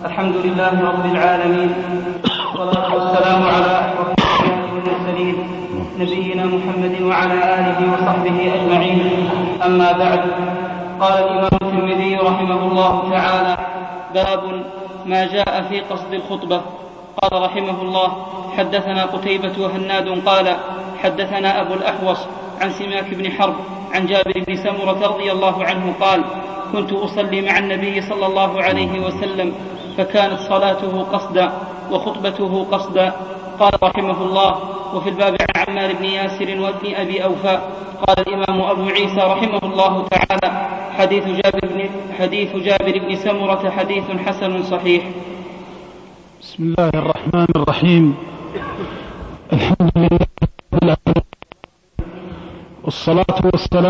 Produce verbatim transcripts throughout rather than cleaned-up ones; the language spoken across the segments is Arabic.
الحمد لله رب العالمين، والصلاة والسلام على أشرف الأنبياء والمرسلين نبينا محمد وعلى آله وصحبه أجمعين. أما بعد، قال الإمام الترمذي رحمه الله تعالى: باب ما جاء في قصد الخطبة. قال رحمه الله: حدثنا قتيبة وهناد قال حدثنا أبو الأحوص عن سماك بن حرب عن جابر بن سمرة رضي الله عنه قال: كنت أصلي مع النبي صلى الله عليه وسلم، فكانت صلاته قصدا وخطبته قصدا. قال رحمه الله: وفي الباب عن عمار بن ياسر وابن أبي أوفى. قال الإمام أبو عيسى رحمه الله تعالى: حديث جابر بن, حديث جابر بن سمرة حديث حسن صحيح. بسم الله الرحمن الرحيم. الحمد لله رب العالمين، والصلاة والسلام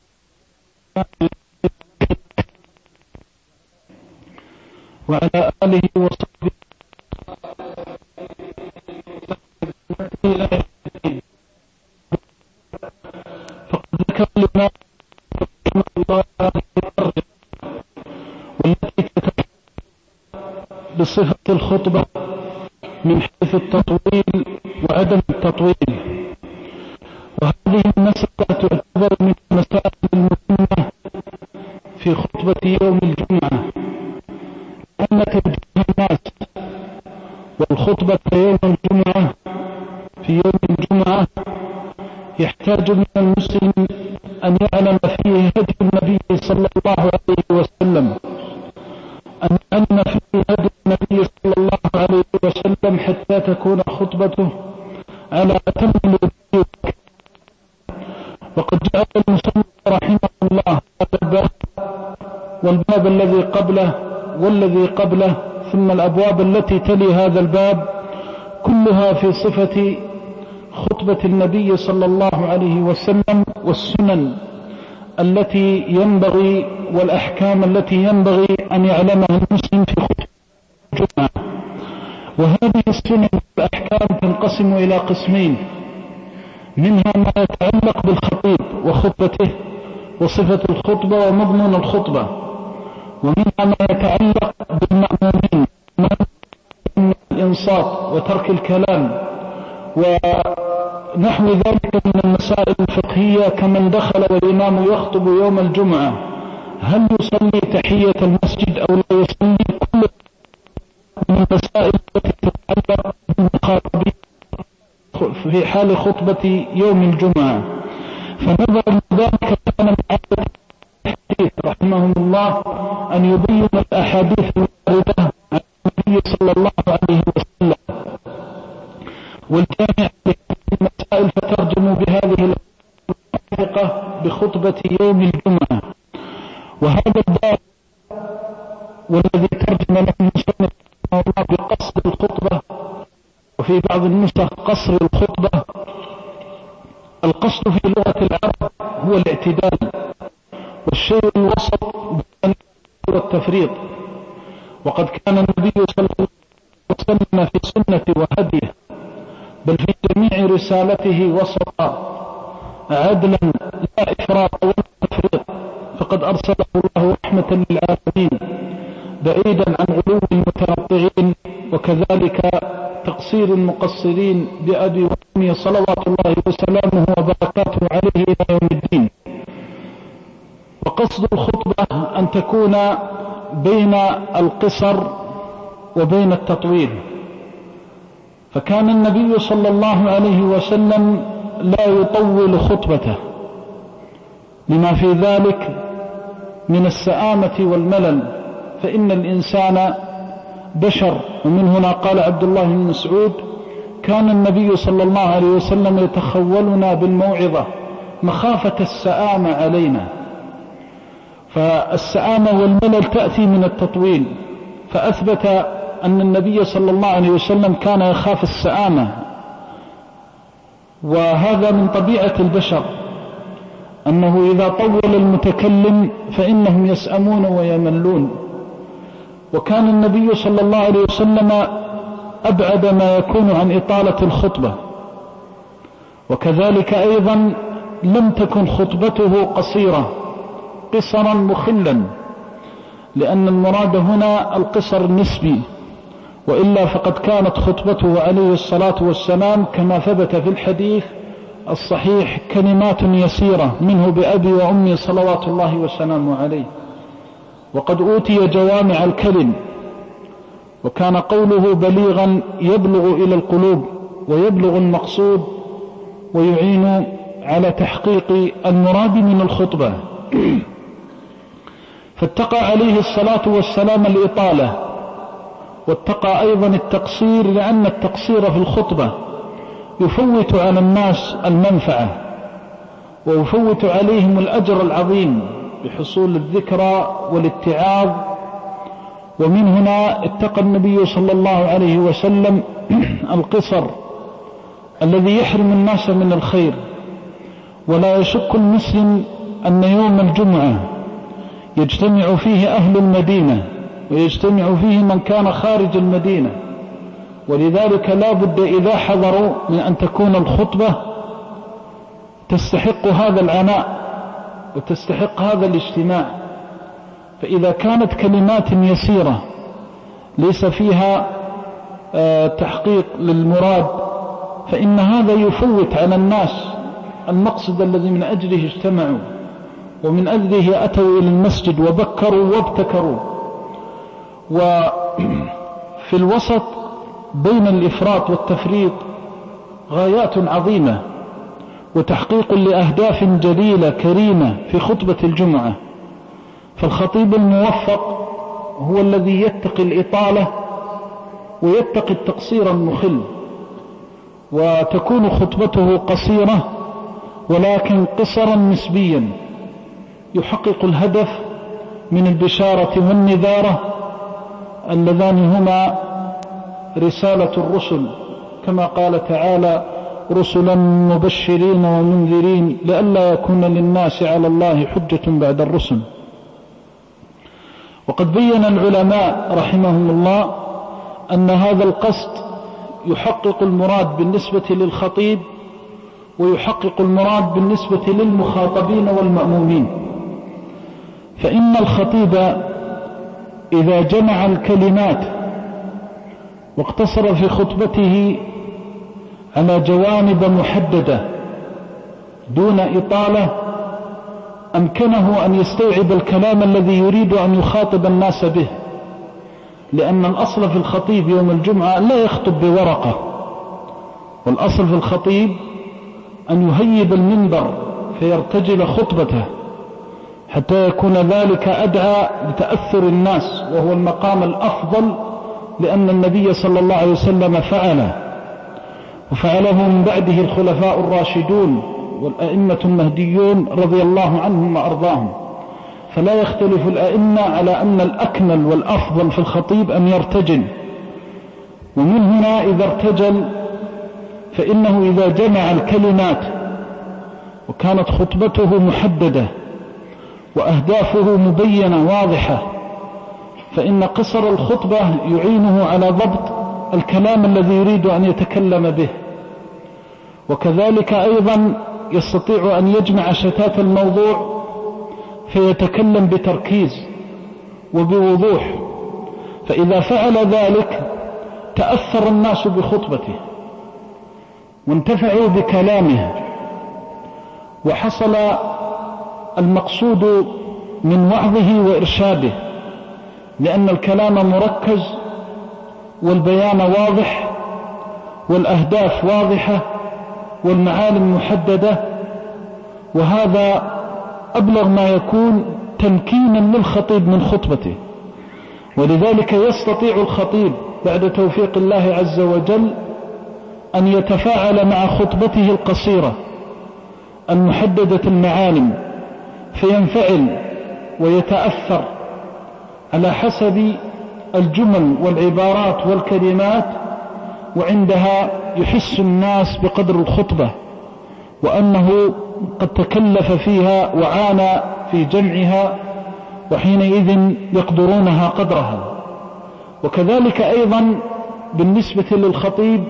وعلى آله وصحبه. فقد ذكر الإمام رحمه الله هذه الترجمة والتي تتكلم بصفة الخطبة من حيث التطويل وعدم التطويل، وهذه المسألة تعتبر من المسائل المهمة في خطبة يوم الجمعة، أن توجيه الناس والخطبة يوم الجمعة في يوم الجمعة يحتاج من المسلم أن يعلم فيه هدي النبي صلى الله عليه وسلم، أن يعلم فيه هدي النبي صلى الله عليه وسلم حتى تكون خطبته على أتم الوجوه. وقد جاء المصنف رحمه الله هذا الباب والباب الذي قبله والذي قبله ثم الأبواب التي تلي هذا الباب كلها في صفة خطبة النبي صلى الله عليه وسلم والسنن التي ينبغي والأحكام التي ينبغي أن يعلمها المسلم في خطبة الجمعة. وهذه السنن والأحكام تنقسم إلى قسمين: منها ما يتعلق بالخطيب وخطبته وصفة الخطبة ومضمون الخطبة، ومنها ما يتعلق بالمأمومين من الإنصات وترك الكلام ونحو ذلك من المسائل الفقهية، كمن دخل والإمام يخطب يوم الجمعة هل يصلي تحية المسجد أو لا يصلي، كل من المسائل التي تتعلق بالمخاطبين في حال خطبة يوم الجمعة. فنظر لذلك كان من عادة الحديث رحمهم الله أن يبين الأحاديث الواردة عن النبي صلى الله عليه وسلم والجامع لهذه المسائل، فترجموا بهذه الوثيقة بخطبة يوم الجمعة. وهذا الباب والذي ترجم له المصنف رحمه الله بقصد الخطبة، وفي بعض النسخ قصر الخطبة. القصد في لغة العرب هو الاعتدال والشيء الوسط بين والتفريط، وقد كان النبي صلى الله عليه وسلم في سنة وهديه بل في جميع رسالته وسطا عدلا لا إفراط ولا تفريط، فقد أرسله الله رحمة للعالمين بعيدا عن غلو المتنطعين وكذلك تقصير المقصرين بأبي وأمي صلوات الله وسلامه وبركاته عليه إلى يوم الدين. وقصد الخطبة أن تكون بين القصر وبين التطويل، فكان النبي صلى الله عليه وسلم لا يطول خطبته لما في ذلك من السآمة والملل، فإن الإنسان بشر. ومن هنا قال عبد الله بن مسعود: كان النبي صلى الله عليه وسلم يتخولنا بالموعظة مخافة السآمة علينا. فالسآمة والملل تأتي من التطويل، فأثبت أن النبي صلى الله عليه وسلم كان يخاف السآمة، وهذا من طبيعة البشر أنه إذا طول المتكلم فإنهم يسأمون ويملون. وكان النبي صلى الله عليه وسلم أبعد ما يكون عن إطالة الخطبة، وكذلك أيضا لم تكن خطبته قصيرة قصرا مخلا، لأن المراد هنا القصر النسبي، وإلا فقد كانت خطبته عليه الصلاة والسلام كما ثبت في الحديث الصحيح كلمات يسيرة منه بأبي وأمي صلوات الله وسلامه عليه، وقد أوتي جوامع الكلم، وكان قوله بليغا يبلغ إلى القلوب ويبلغ المقصود ويعين على تحقيق المراد من الخطبة. فاتقى عليه الصلاة والسلام الإطالة، واتقى أيضا التقصير، لأن التقصير في الخطبة يفوت على الناس المنفعة ويفوت عليهم الأجر العظيم بحصول الذكرى والاتعاظ. ومن هنا اتقى النبي صلى الله عليه وسلم القصر الذي يحرم الناس من الخير. ولا يشك المسلم أن يوم الجمعة يجتمع فيه أهل المدينة ويجتمع فيه من كان خارج المدينة، ولذلك لا بد إذا حضروا من أن تكون الخطبة تستحق هذا العناء وتستحق هذا الاجتماع. فإذا كانت كلمات يسيرة ليس فيها تحقيق للمراد، فإن هذا يفوت على الناس المقصد الذي من أجله اجتمعوا ومن أجله أتوا إلى المسجد وبكروا وابتكروا. وفي الوسط بين الإفراط والتفريط غايات عظيمة وتحقيق لأهداف جليلة كريمة في خطبة الجمعة. فالخطيب الموفق هو الذي يتقي الإطالة ويتقي التقصير المخل، وتكون خطبته قصيرة ولكن قصرا نسبيا يحقق الهدف من البشارة والنذارة اللذان هما رسالة الرسل، كما قال تعالى: رسلا مبشرين ومنذرين لئلا يكون للناس على الله حجة بعد الرسل. وقد بين العلماء رحمهم الله أن هذا القصد يحقق المراد بالنسبة للخطيب ويحقق المراد بالنسبة للمخاطبين والمأمومين. فإن الخطيب إذا جمع الكلمات واقتصر في خطبته على جوانب محددة دون إطالة أمكنه أن يستوعب الكلام الذي يريد أن يخاطب الناس به، لأن الأصل في الخطيب يوم الجمعة لا يخطب بورقة، والأصل في الخطيب أن يهيب المنبر فيرتجل خطبته حتى يكون ذلك أدعى لتأثر الناس، وهو المقام الأفضل، لأن النبي صلى الله عليه وسلم فعله، وفعله من بعده الخلفاء الراشدون والأئمة المهديون رضي الله عنهم وأرضاهم. فلا يختلف الأئمة على أن الأكمل والأفضل في الخطيب أن يرتجل. ومن هنا إذا ارتجل فإنه إذا جمع الكلمات وكانت خطبته محددة وأهدافه مبينة واضحة، فإن قصر الخطبة يعينه على ضبط الكلام الذي يريد أن يتكلم به. وكذلك أيضا يستطيع أن يجمع شتات الموضوع فيتكلم بتركيز وبوضوح، فإذا فعل ذلك تأثر الناس بخطبته وانتفعوا بكلامه، وحصل المقصود من وعظه وإرشاده، لأن الكلام مركز والبيان واضح والأهداف واضحة والمعالم محددة، وهذا أبلغ ما يكون تمكينا للخطيب من خطبته. ولذلك يستطيع الخطيب بعد توفيق الله عز وجل أن يتفاعل مع خطبته القصيرة المحددة المعالم، فينفعل ويتأثر على حسب الجمل والعبارات والكلمات، وعندها يحس الناس بقدر الخطبة وأنه قد تكلف فيها وعانى في جمعها، وحينئذ يقدرونها قدرها. وكذلك أيضا بالنسبة للخطيب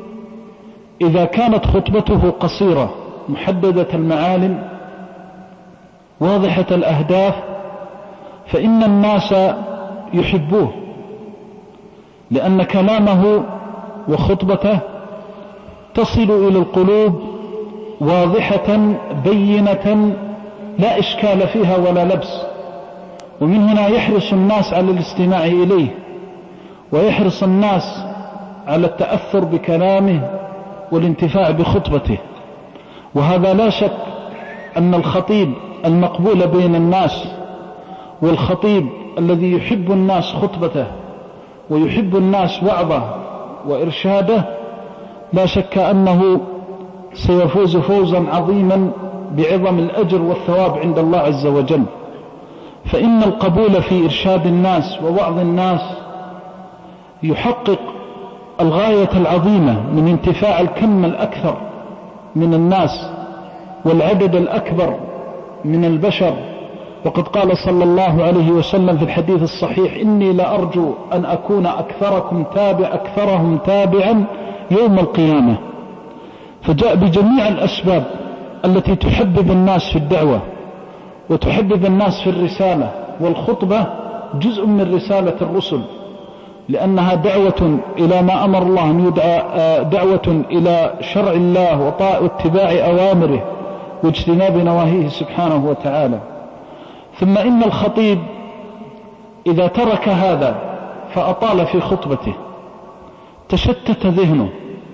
إذا كانت خطبته قصيرة محددة المعالم واضحة الأهداف، فإن الناس يحبوه، لأن كلامه وخطبته تصل إلى القلوب واضحة بينة لا إشكال فيها ولا لبس. ومن هنا يحرص الناس على الاستماع إليه، ويحرص الناس على التأثر بكلامه والانتفاع بخطبته. وهذا لا شك أن الخطيب المقبول بين الناس والخطيب الذي يحب الناس خطبته ويحب الناس وعظه وإرشاده لا شك أنه سيفوز فوزا عظيما بعظم الأجر والثواب عند الله عز وجل. فإن القبول في إرشاد الناس ووعظ الناس يحقق الغاية العظيمة من انتفاع الكم الأكثر من الناس والعدد الأكبر من البشر. وقد قال صلى الله عليه وسلم في الحديث الصحيح: إني لأرجو أن أكون أكثركم تابع أكثرهم تابعا يوم القيامة. فجاء بجميع الأسباب التي تحبب الناس في الدعوة وتحبب الناس في الرسالة، والخطبة جزء من رسالة الرسل، لأنها دعوة إلى ما أمر الله أن يدعى، دعوة إلى شرع الله واتباع أوامره واجتناب نواهيه سبحانه وتعالى. ثم إن الخطيب إذا ترك هذا فأطال في خطبته تشتت ذهنه،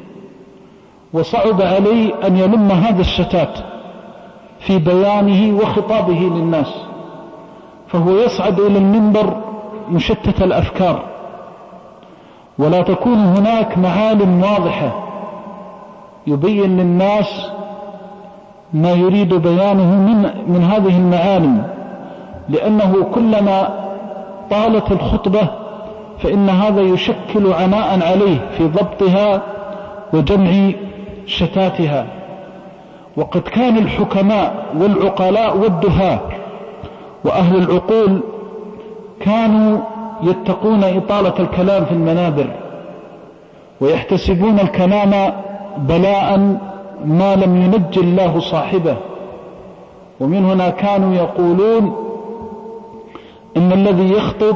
وصعب عليه أن يلم هذا الشتات في بيانه وخطابه للناس، فهو يصعد إلى المنبر مشتت الأفكار، ولا تكون هناك معالم واضحة يبين للناس ما يريد بيانه من, من هذه المعالم، لأنه كلما طالت الخطبة فإن هذا يشكل عناء عليه في ضبطها وجمع شتاتها. وقد كان الحكماء والعقلاء والدهاء وأهل العقول كانوا يتقون إطالة الكلام في المنابر، ويحتسبون الكلام بلاء ما لم ينج الله صاحبه. ومن هنا كانوا يقولون إن الذي يخطب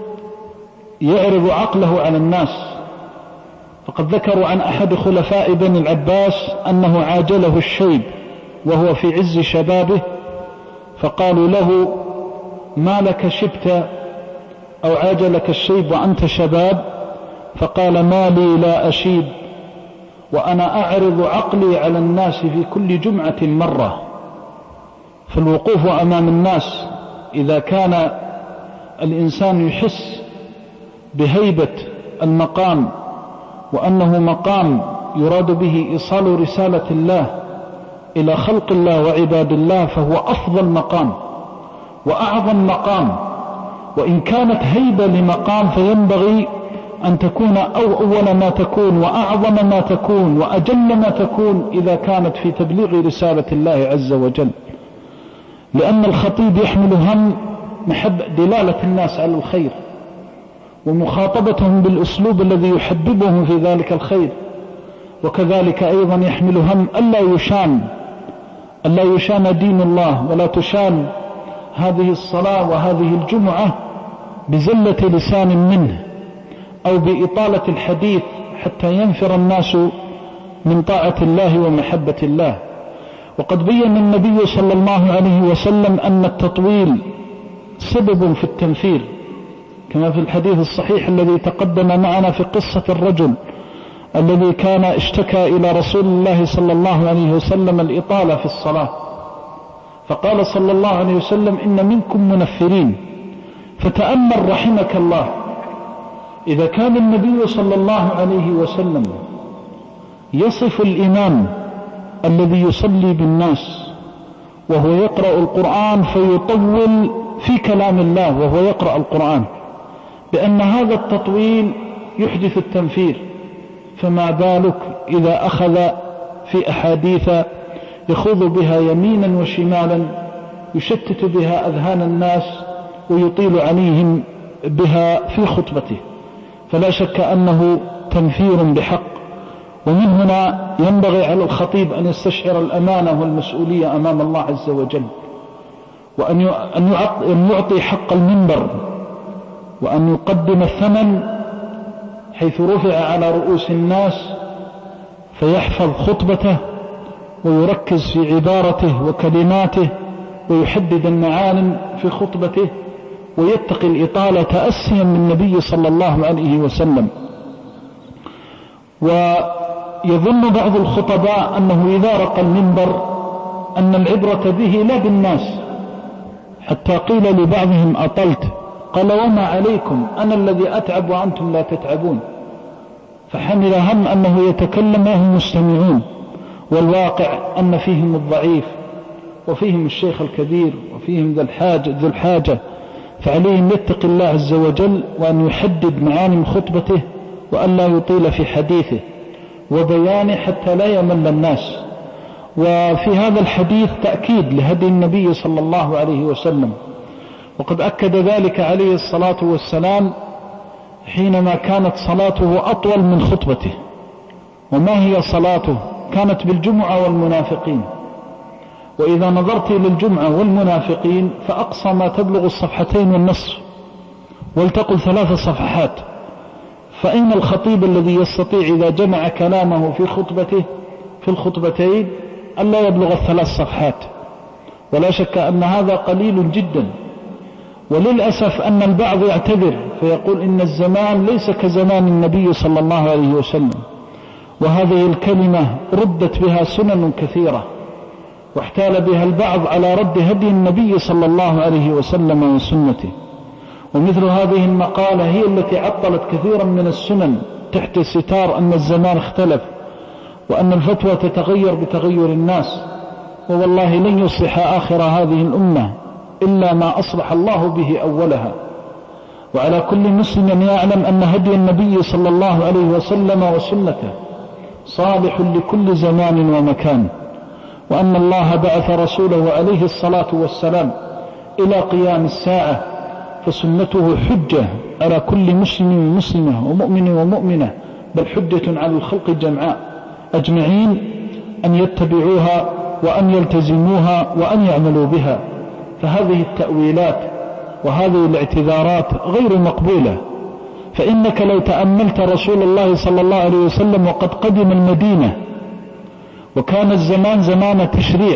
يعرض عقله على الناس. فقد ذكروا عن أحد خلفاء بني العباس أنه عاجله الشيب وهو في عز شبابه، فقالوا له: ما لك شبت أو عاجلك الشيب وأنت شباب؟ فقال: ما لي لا أشيب، وأنا أعرض عقلي على الناس في كل جمعة مرة. فالوقوف أمام الناس إذا كان الإنسان يحس بهيبة المقام وأنه مقام يراد به إيصال رسالة الله إلى خلق الله وعباد الله، فهو أفضل مقام وأعظم مقام. وإن كانت هيبة لمقام فينبغي أن تكون أو أول ما تكون وأعظم ما تكون وأجل ما تكون إذا كانت في تبليغ رسالة الله عز وجل، لأن الخطيب يحمل هم محب دلالة الناس على الخير ومخاطبتهم بالأسلوب الذي يحببهم في ذلك الخير، وكذلك أيضا يحمل هم ألا يشان ألا يشان دين الله ولا تشان هذه الصلاة وهذه الجمعة بزلة لسان منه أو بإطالة الحديث حتى ينفر الناس من طاعة الله ومحبة الله. وقد بين النبي صلى الله عليه وسلم أن التطويل سبب في التنفير، كما في الحديث الصحيح الذي تقدم معنا في قصة الرجل الذي كان اشتكى إلى رسول الله صلى الله عليه وسلم الإطالة في الصلاة، فقال صلى الله عليه وسلم: إن منكم منفرين. فتأمل رحمك الله، إذا كان النبي صلى الله عليه وسلم يصف الإمام الذي يصلي بالناس وهو يقرأ القرآن فيطول في كلام الله وهو يقرأ القرآن بأن هذا التطويل يحدث التنفير، فما بالك إذا أخذ في أحاديث يخوض بها يمينا وشمالا يشتت بها أذهان الناس ويطيل عليهم بها في خطبته، فلا شك أنه تنفير بحق. ومن هنا ينبغي على الخطيب أن يستشعر الأمانة والمسؤولية أمام الله عز وجل، وأن يعطي حق المنبر، وأن يقدم الثمن حيث رفع على رؤوس الناس، فيحفظ خطبته ويركز في عبارته وكلماته ويحدد المعالم في خطبته، ويتقي الإطالة تأسيا من النبي صلى الله عليه وسلم. ويظن بعض الخطباء أنه إذا رقى المنبر أن العبرة به لا بالناس، حتى قيل لبعضهم أطلت، قال وما عليكم، أنا الذي أتعب وأنتم لا تتعبون، فحمل هم أنه يتكلم وهم مستمعون، والواقع أن فيهم الضعيف وفيهم الشيخ الكبير وفيهم ذو الحاجة, ذو الحاجة فعليهم يتقي الله عز وجل، وأن يحدد معاني خطبته، وأن لا يطيل في حديثه وبيانه حتى لا يمل الناس. وفي هذا الحديث تأكيد لهدي النبي صلى الله عليه وسلم، وقد أكد ذلك عليه الصلاة والسلام حينما كانت صلاته أطول من خطبته. وما هي صلاته؟ كانت بالجمعة والمنافقين، وإذا نظرت إلى الجمعة والمنافقين فأقصى ما تبلغ الصفحتين والنصف، ولتقل ثلاث صفحات. فأين الخطيب الذي يستطيع إذا جمع كلامه في خطبته في الخطبتين ألا يبلغ الثلاث صفحات؟ ولا شك أن هذا قليل جدا. وللأسف أن البعض يعتذر فيقول إن الزمان ليس كزمان النبي صلى الله عليه وسلم، وهذه الكلمة ردت بها سنن كثيرة، واحتال بها البعض على رد هدي النبي صلى الله عليه وسلم وسنته. ومثل هذه المقالة هي التي عطلت كثيرا من السنن تحت ستار أن الزمان اختلف، وأن الفتوى تتغير بتغير الناس. ووالله لن يصلح آخر هذه الأمة إلا ما أصلح الله به أولها. وعلى كل مسلم يعلم أن هدي النبي صلى الله عليه وسلم وسنته صالح لكل زمان ومكان، وأن الله بعث رسوله عليه الصلاة والسلام إلى قيام الساعة، فسنته حجة على كل مسلم ومسلمة ومؤمن ومؤمنة، بل حجة على الخلق جمعاء أجمعين أن يتبعوها وأن يلتزموها وأن يعملوا بها. فهذه التأويلات وهذه الاعتذارات غير مقبولة. فإنك لو تأملت رسول الله صلى الله عليه وسلم وقد قدم المدينة وكان الزمان زمان تشريع،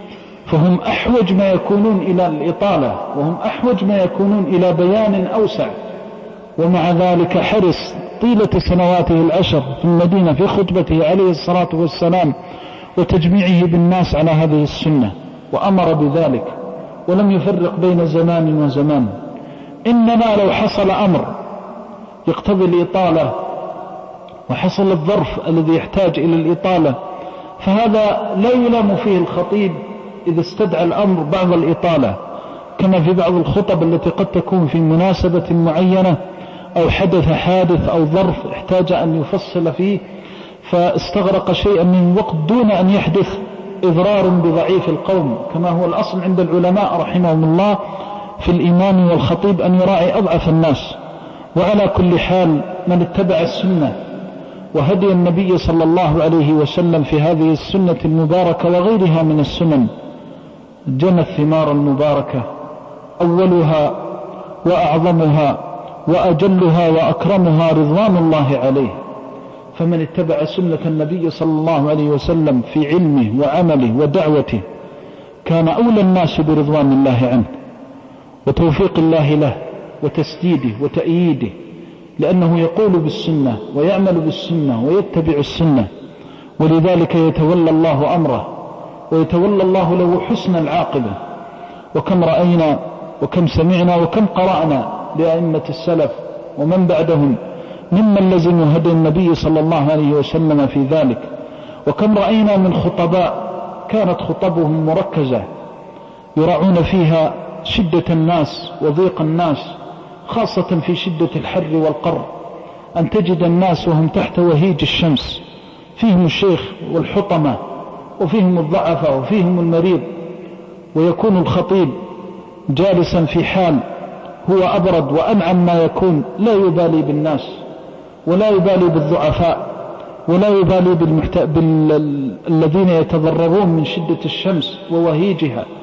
فهم أحوج ما يكونون إلى الإطالة، وهم أحوج ما يكونون إلى بيان أوسع، ومع ذلك حرص طيلة سنواته العشر في المدينة في خطبته عليه الصلاة والسلام وتجميعه بالناس على هذه السنة، وأمر بذلك ولم يفرق بين زمان وزمان. إنما لو حصل أمر يقتضي الإطالة وحصل الظرف الذي يحتاج إلى الإطالة، فهذا لا يلام فيه الخطيب إذا استدعى الأمر بعض الإطالة، كما في بعض الخطب التي قد تكون في مناسبة معينة أو حدث حادث أو ظرف احتاج أن يفصل فيه فاستغرق شيئا من وقت دون أن يحدث إضرار بضعيف القوم، كما هو الأصل عند العلماء رحمهم الله في الإمام والخطيب أن يراعي أضعف الناس. وعلى كل حال من اتبع السنة وهدي النبي صلى الله عليه وسلم في هذه السنة المباركة وغيرها من السنن جنى الثمار المباركة، أولها وأعظمها وأجلها وأكرمها رضوان الله عليه. فمن اتبع سنة النبي صلى الله عليه وسلم في علمه وعمله ودعوته كان أولى الناس برضوان الله عنه وتوفيق الله له وتسديده وتأييده، لأنه يقول بالسنة ويعمل بالسنة ويتبع السنة، ولذلك يتولى الله أمره ويتولى الله له حسن العاقبة. وكم رأينا وكم سمعنا وكم قرأنا لأئمة السلف ومن بعدهم ممن لزموا هدي النبي صلى الله عليه وسلم في ذلك، وكم رأينا من خطباء كانت خطبهم مركزة يراعون فيها شدة الناس وضيق الناس، خاصة في شدة الحر والقر، أن تجد الناس وهم تحت وهيج الشمس، فيهم الشيخ والحطمة وفيهم الضعفاء وفيهم المريض، ويكون الخطيب جالسا في حال هو أبرد وأنعم ما يكون، لا يبالي بالناس ولا يبالي بالضعفاء ولا يبالي بالمحت... بالذين يتضررون من شدة الشمس ووهيجها،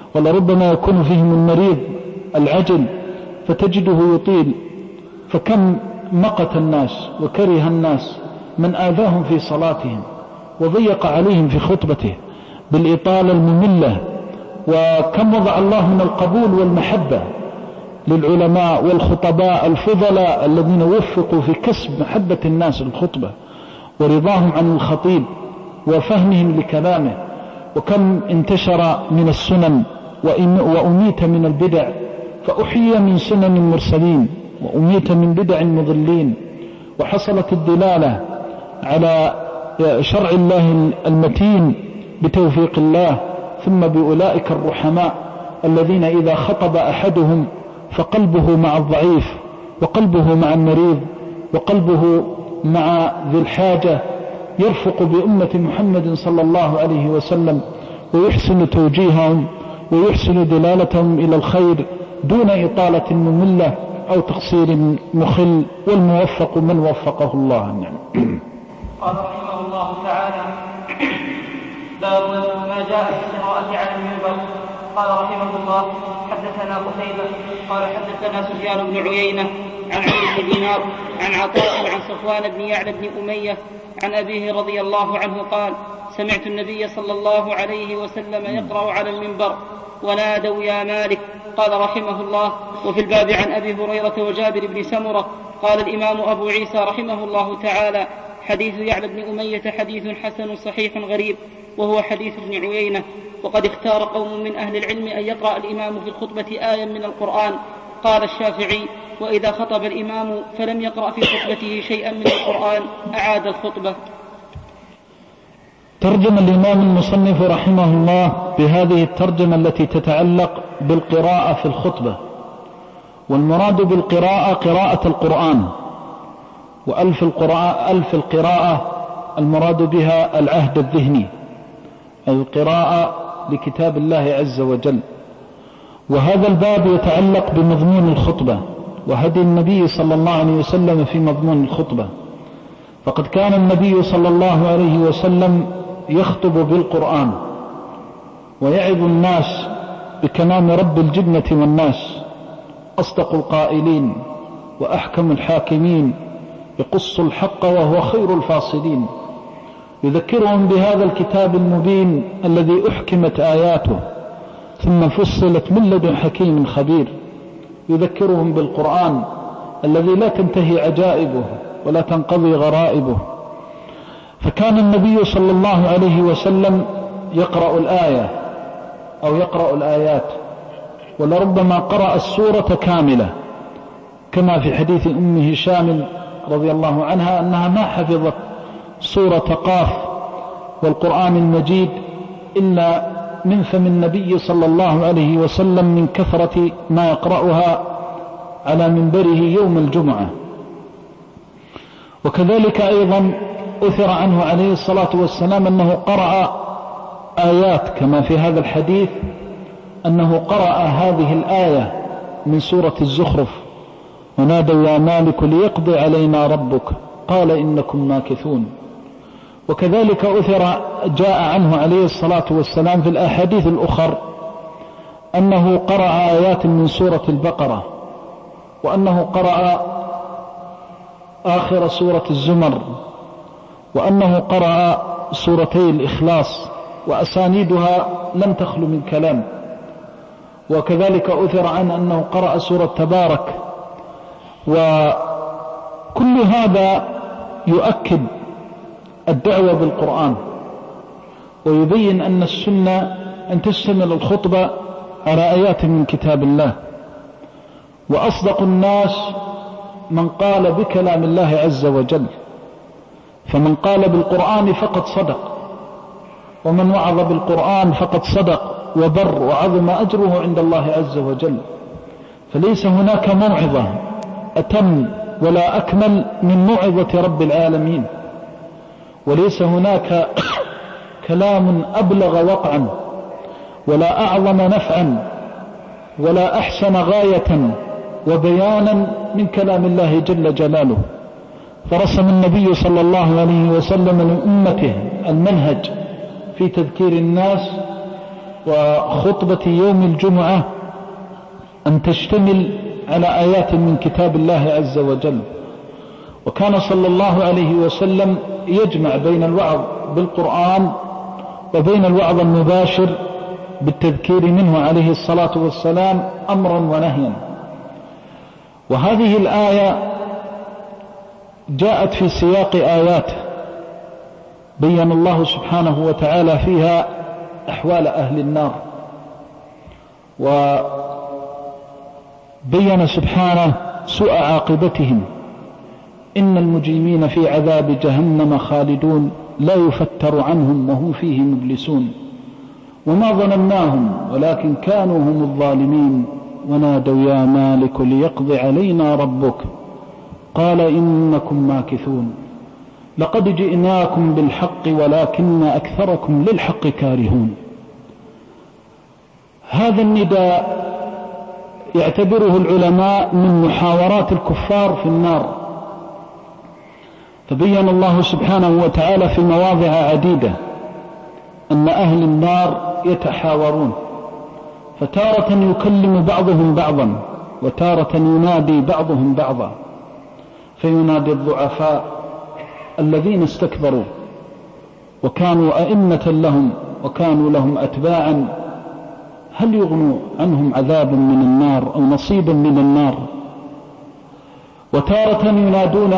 ولربما يكون فيهم المريض العجل فتجده يطيل. فكم مقت الناس وكره الناس من آذاهم في صلاتهم وضيق عليهم في خطبته بالإطالة المملة. وكم وضع الله من القبول والمحبة للعلماء والخطباء الفضلاء الذين وفقوا في كسب محبة الناس للخطبة ورضاهم عن الخطيب وفهمهم لكلامه. وكم انتشر من السنن وأميت من البدع، فأحيي من سنن المرسلين وأميت من بدع مضلين، وحصلت الدلالة على شرع الله المتين بتوفيق الله، ثم بأولئك الرحماء الذين إذا خطب أحدهم فقلبه مع الضعيف وقلبه مع المريض وقلبه مع ذي الحاجة يرفق بأمة محمد صلى الله عليه وسلم ويحسن توجيههم ويحسن دلالتهم إلى الخير دون إطالة مملة أو تقصير مخل، والموفق من وفقه الله. نعم. قال رحمه الله تعالى: باب ما جاء في القراءة على المنبر. قال رحمه الله: حدثنا قتيبة قال حدثنا سفيان بن عيينة عن عمرو بن دينار عن عطاء عن صفوان بن يعلى بن أمية عن أبيه رضي الله عنه قال: سمعت النبي صلى الله عليه وسلم يقرأ على المنبر ونادوا يا مالك. قال رحمه الله: وفي الباب عن أبي هريرة وجابر بن سمرة. قال الإمام أبو عيسى رحمه الله تعالى: حديث يعلى بن أمية حديث حسن صحيح غريب، وهو حديث ابن عيينة. وقد اختار قوم من أهل العلم أن يقرأ الإمام في الخطبة آية من القرآن. قال الشافعي: وإذا خطب الإمام فلم يقرأ في خطبته شيئا من القرآن أعاد الخطبة. ترجم الإمام المصنف رحمه الله بهذه الترجمة التي تتعلق بالقراءة في الخطبة. والمراد بالقراءة قراءة القرآن، وألف القراءة, ألف القراءة المراد بها العهد الذهني، أي القراءة لكتاب الله عز وجل. وهذا الباب يتعلق بمضمون الخطبة وهدي النبي صلى الله عليه وسلم في مضمون الخطبة. فقد كان النبي صلى الله عليه وسلم يخطب بالقرآن ويعظ الناس بكلام رب الجنة والناس، أصدق القائلين وأحكم الحاكمين، يقص الحق وهو خير الفاصلين، يذكرهم بهذا الكتاب المبين الذي أحكمت آياته ثم فصلت من لدن حكيم خبير، يذكرهم بالقرآن الذي لا تنتهي عجائبه ولا تنقضي غرائبه. فكان النبي صلى الله عليه وسلم يقرأ الآية أو يقرأ الآيات، ولربما قرأ السورة كاملة، كما في حديث أم هشام رضي الله عنها أنها ما حفظت سورة قاف والقرآن المجيد إلا من فم النبي صلى الله عليه وسلم من كثرة ما يقرأها على منبره يوم الجمعة. وكذلك أيضا أثر عنه عليه الصلاة والسلام أنه قرأ آيات، كما في هذا الحديث أنه قرأ هذه الآية من سورة الزخرف: ونادوا يا مالك ليقضي علينا ربك قال إنكم ماكثون. وكذلك أثر جاء عنه عليه الصلاة والسلام في الأحاديث الأخر أنه قرأ آيات من سورة البقرة، وأنه قرأ آخر سورة الزمر، وأنه قرأ سورتي الإخلاص، وأسانيدها لم تخل من كلام. وكذلك أثر عنه أنه قرأ سورة تبارك. وكل هذا يؤكد الدعوة بالقرآن، ويبين أن السنة أن تشتمل الخطبة على آيات من كتاب الله. وأصدق الناس من قال بكلام الله عز وجل، فمن قال بالقرآن فقد صدق، ومن وعظ بالقرآن فقد صدق وبر وعظم أجره عند الله عز وجل. فليس هناك موعظة أتم ولا أكمل من موعظة رب العالمين، وليس هناك كلام أبلغ وقعا ولا أعظم نفعا ولا أحسن غاية وبيانا من كلام الله جل جلاله. فرسم النبي صلى الله عليه وسلم لأمته المنهج في تذكير الناس وخطبة يوم الجمعة أن تشتمل على آيات من كتاب الله عز وجل. وكان صلى الله عليه وسلم يجمع بين الوعظ بالقرآن وبين الوعظ المباشر بالتذكير منه عليه الصلاة والسلام أمرا ونهيا. وهذه الآية جاءت في سياق آيات بين الله سبحانه وتعالى فيها أحوال أهل النار، وبين سبحانه سوء عاقبتهم. إن المجرمين في عذاب جهنم خالدون لا يفتر عنهم وهم فيه مبلسون وما ظلمناهم ولكن كانوا هم الظالمين ونادوا يا مالك ليقضي علينا ربك قال إنكم ماكثون لقد جئناكم بالحق ولكن أكثركم للحق كارهون. هذا النداء يعتبره العلماء من محاورات الكفار في النار. فبين الله سبحانه وتعالى في مواضع عديدة أن أهل النار يتحاورون، فتارة يكلم بعضهم بعضا وتارة ينادي بعضهم بعضا، فينادي الضعفاء الذين استكبروا وكانوا أئمة لهم وكانوا لهم أتباعا هل يغنوا عنهم عذابا من النار أو نصيبا من النار. وتارة ينادون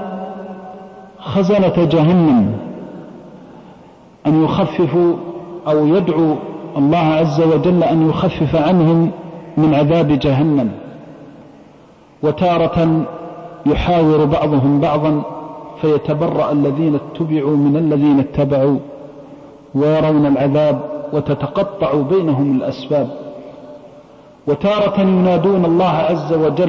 خزنة جهنم أن يخففوا أو يدعو الله عز وجل أن يخفف عنهم من عذاب جهنم. وتارة يحاور بعضهم بعضا فيتبرأ الذين اتبعوا من الذين اتبعوا ويرون العذاب وتتقطع بينهم الأسباب. وتارة ينادون الله عز وجل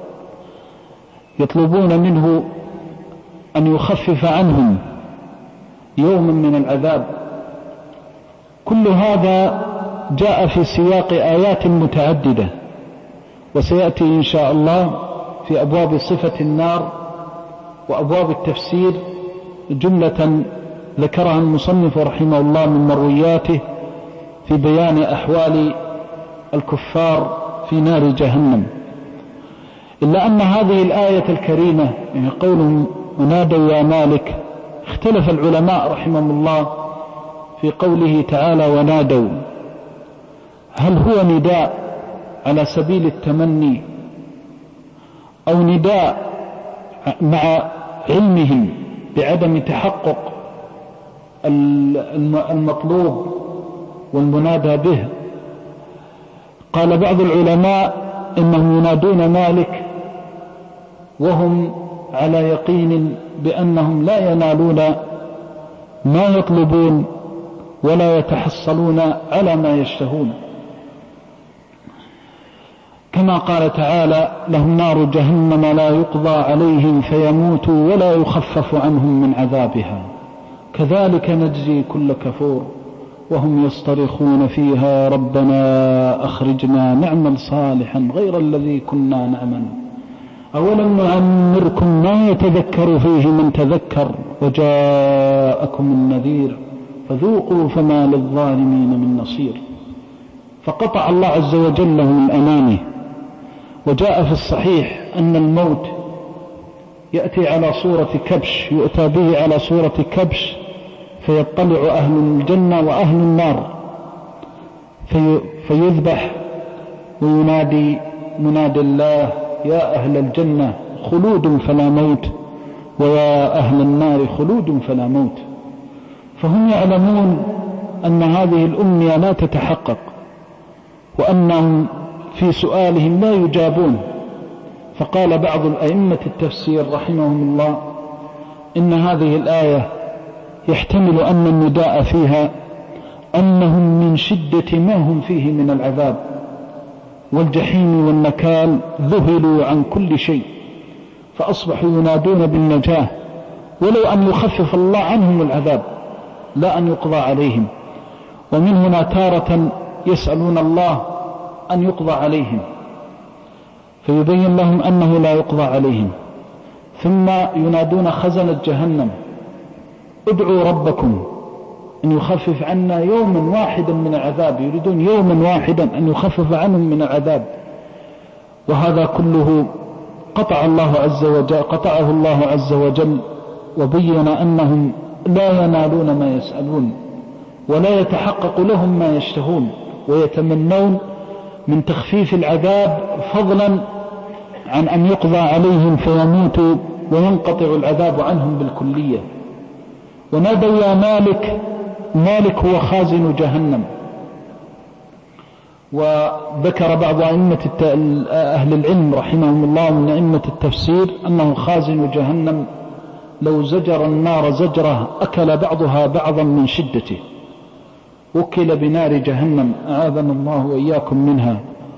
يطلبون منه أن يخفف عنهم يوما من العذاب. كل هذا جاء في سياق آيات متعددة، وسيأتي إن شاء الله في أبواب صفة النار وأبواب التفسير جملة ذكرها المصنف رحمه الله من مروياته في بيان أحوال الكفار في نار جهنم. إلا أن هذه الآية الكريمة يعني قولهم ونادوا يا مالك، اختلف العلماء رحمهم الله في قوله تعالى ونادوا، هل هو نداء على سبيل التمني أو نداء مع علمهم بعدم تحقق المطلوب والمنادى به. قال بعض العلماء إنهم ينادون مالك وهم على يقين بأنهم لا ينالون ما يطلبون ولا يتحصلون على ما يشتهون، كما قال تعالى لهم نار جهنم لا يقضى عليهم فيموتوا ولا يخفف عنهم من عذابها كذلك نجزي كل كفور وهم يصطرخون فيها ربنا أخرجنا نعمل صالحا غير الذي كنا نعمل أولم نعمركم ما يتذكر فيه من تذكر وجاءكم النذير فذوقوا فما للظالمين من نصير. فقطع الله عز وجل لهم الأماني. وجاء في الصحيح أن الموت يأتي على صورة كبش، يؤتى به على صورة كبش فيطلع أهل الجنة وأهل النار في فيذبح وينادي منادي الله يا أهل الجنة خلود فلا موت ويا أهل النار خلود فلا موت. فهم يعلمون أن هذه الأمنية لا تتحقق وأنهم في سؤالهم لا يجابون. فقال بعض الأئمة التفسير رحمهم الله إن هذه الآية يحتمل أن النداء فيها أنهم من شدة ما هم فيه من العذاب والجحيم والنكال ذهلوا عن كل شيء فأصبحوا ينادون بالنجاة ولو أن يخفف الله عنهم العذاب لا أن يقضى عليهم. ومن هنا تارة يسألون الله أن يقضى عليهم فيبين لهم أنه لا يقضى عليهم، ثم ينادون خزنة جهنم ادعوا ربكم أن يخفف عنا يوما واحدا من العذاب، يريدون يوما واحدا أن يخفف عنهم من العذاب. وهذا كله قطع الله عز وجل قطعه الله عز وجل، وبين أنهم لا ينالون ما يسألون ولا يتحقق لهم ما يشتهون، ويتمنون من تخفيف العذاب فضلا عن أن يقضى عليهم فيموتوا وينقطع العذاب عنهم بالكلية. ونادوا يا مالك، مالك هو خازن جهنم. وذكر بعض أئمة أهل العلم رحمهم الله من أئمة التفسير أنه خازن جهنم، لو زجر النار زجرة أكل بعضها بعضا من شدته، وكل بنار جهنم أعاذنا الله وإياكم منها.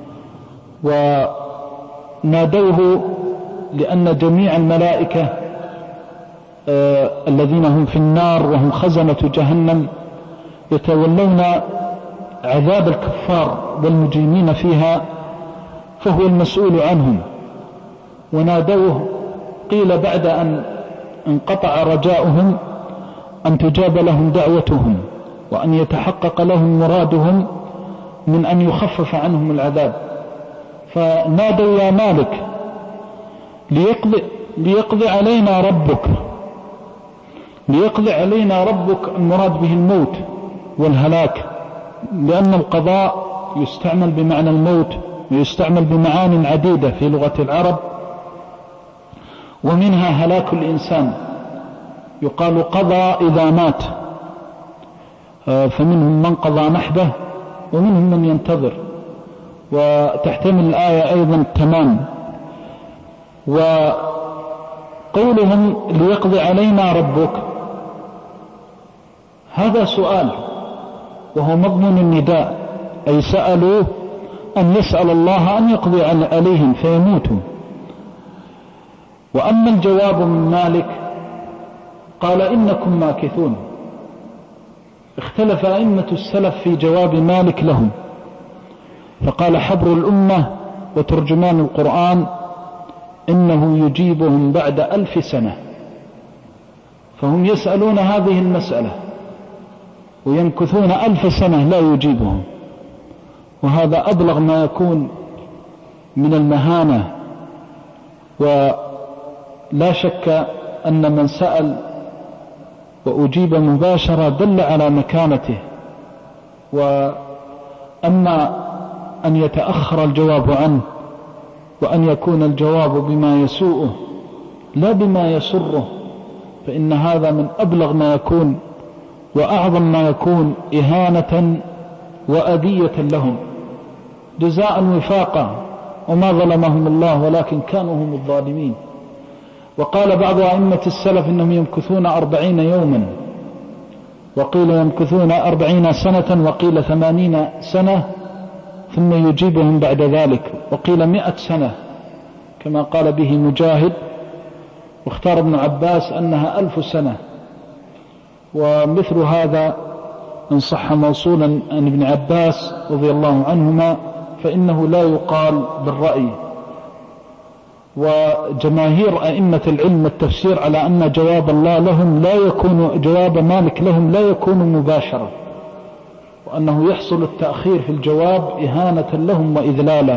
ونادوه لأن جميع الملائكة آه الذين هم في النار وهم خزنة جهنم يتولون عذاب الكفار والمجرمين فيها، فهو المسؤول عنهم. ونادوه قيل بعد أن انقطع رجاؤهم أن تجاب لهم دعوتهم وأن يتحقق لهم مرادهم من أن يخفف عنهم العذاب، فنادوا يا مالك ليقضي, ليقضي علينا ربك ليقضي علينا ربك المراد به الموت والهلاك، لأن القضاء يستعمل بمعنى الموت ويستعمل بمعان عديدة في لغة العرب، ومنها هلاك الإنسان، يقال قضى إذا مات، فمنهم من قضى نحبه ومنهم من ينتظر، وتحتمل الآية أيضا التمام. وقولهم ليقضي علينا ربك هذا سؤال، وهو مضمون النداء، أي سألوا أن يسأل الله أن يقضي عليهم فيموتوا. وأما الجواب من مالك قال إنكم ماكثون. اختلف أئمة السلف في جواب مالك لهم، فقال حبر الأمة وترجمان القرآن إنه يجيبهم بعد ألف سنة، فهم يسألون هذه المسألة ويمكثون ألف سنة لا يجيبهم، وهذا أبلغ ما يكون من المهانة. ولا شك أن من سأل وأجيب مباشرة دل على مكانته، وأما أن يتأخر الجواب عنه وأن يكون الجواب بما يسوءه لا بما يسره، فإن هذا من أبلغ ما يكون وأعظم ما يكون إهانة وأذية لهم جزاء وفاقا، وما ظلمهم الله ولكن كانوا هم الظالمين. وقال بعض أئمة السلف إنهم يمكثون أربعين يوما، وقيل يمكثون أربعين سنة، وقيل ثمانين سنة ثم يجيبهم بعد ذلك، وقيل مئة سنة كما قال به مجاهد، واختار ابن عباس أنها ألف سنة. ومثل هذا إن صح موصولا عن ابن عباس رضي الله عنهما فإنه لا يقال بالرأي. وجماهير أئمة العلم والتفسير على أن جواب الله لهم لا يكون جواب مالك لهم لا يكون مباشرة، وأنه يحصل التأخير في الجواب إهانة لهم وإذلالا.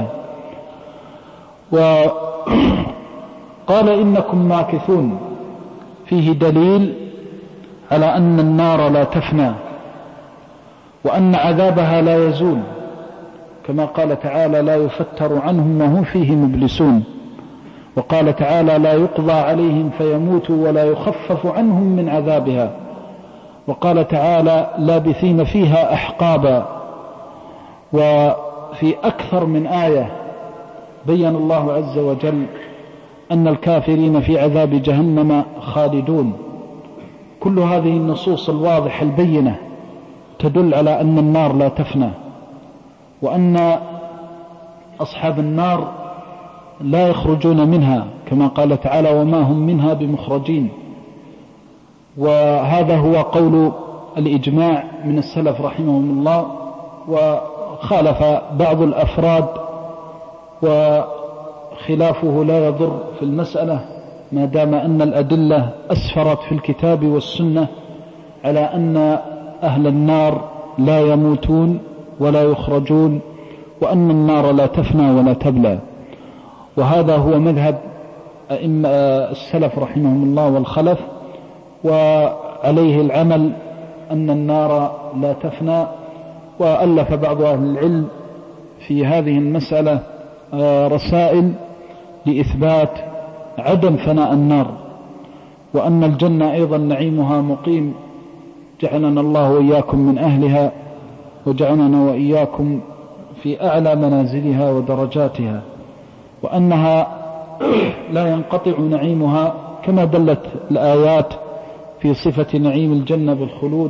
وقال إنكم ماكثون فيه دليل على أن النار لا تفنى وأن عذابها لا يزول، كما قال تعالى لا يفتر عنهم وهم فيه مبلسون. وقال تعالى لا يقضى عليهم فيموتوا ولا يخفف عنهم من عذابها. وقال تعالى لابثين فيها أحقابا. وفي أكثر من آية بين الله عز وجل أن الكافرين في عذاب جهنم خالدون. كل هذه النصوص الواضحة البينة تدل على أن النار لا تفنى، وأن أصحاب النار لا يخرجون منها، كما قال تعالى وما هم منها بمخرجين. وهذا هو قول الإجماع من السلف رحمهم الله، وخالف بعض الأفراد، وخلافه لا يضر في المسألة ما دام أن الأدلة أسفرت في الكتاب والسنة على أن أهل النار لا يموتون ولا يخرجون، وأن النار لا تفنى ولا تبلى. وهذا هو مذهب أئمة السلف رحمهم الله والخلف، وعليه العمل أن النار لا تفنى. وألف بعض أهل العلم في هذه المسألة رسائل لإثبات عدم فناء النار، وأن الجنة أيضا نعيمها مقيم، جعلنا الله وإياكم من أهلها، وجعلنا وإياكم في أعلى منازلها ودرجاتها، وأنها لا ينقطع نعيمها كما دلت الآيات في صفة نعيم الجنة بالخلود.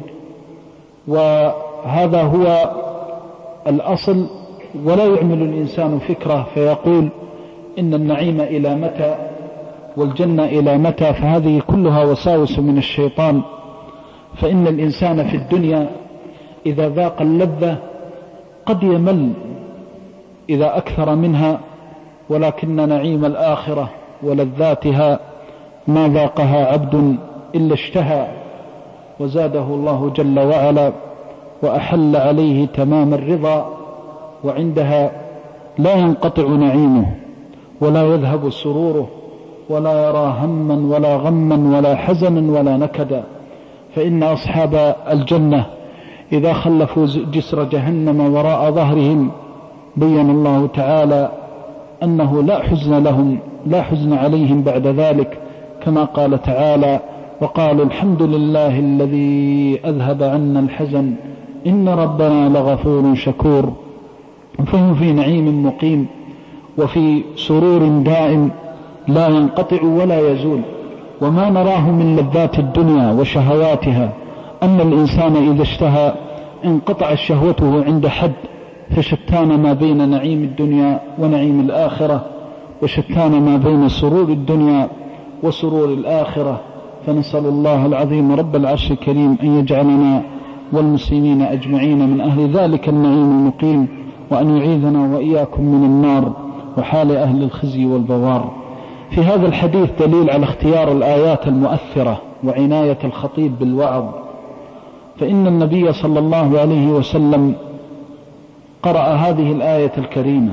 وهذا هو الأصل، ولا يعمل الإنسان فكرة فيقول إن النعيم إلى متى والجنة إلى متى، فهذه كلها وساوس من الشيطان. فإن الإنسان في الدنيا إذا ذاق اللذة قد يمل إذا أكثر منها، ولكن نعيم الآخرة ولذاتها ما ذاقها عبد إلا اشتهى، وزاده الله جل وعلا وأحل عليه تمام الرضا، وعندها لا ينقطع نعيمه ولا يذهب سروره، ولا يرى هما ولا غما ولا حزنا ولا نكدا. فإن أصحاب الجنة إذا خلفوا جسر جهنم وراء ظهرهم بين الله تعالى أنه لا حزن لهم، لا حزن عليهم بعد ذلك، كما قال تعالى: وقالوا الحمد لله الذي أذهب عنا الحزن إن ربنا لغفور شكور. فهم في نعيم مقيم وفي سرور دائم لا ينقطع ولا يزول. وما نراه من لذات الدنيا وشهواتها أن الإنسان إذا اشتهى انقطع شهوته عند حد، فشتان ما بين نعيم الدنيا ونعيم الآخرة، وشتان ما بين سرور الدنيا وسرور الآخرة. فنسأل الله العظيم رب العرش الكريم أن يجعلنا والمسلمين أجمعين من أهل ذلك النعيم المقيم، وأن يعيذنا وإياكم من النار وحال أهل الخزي والبوار. في هذا الحديث دليل على اختيار الآيات المؤثرة وعناية الخطيب بالوعظ، فإن النبي صلى الله عليه وسلم قرأ هذه الآية الكريمة،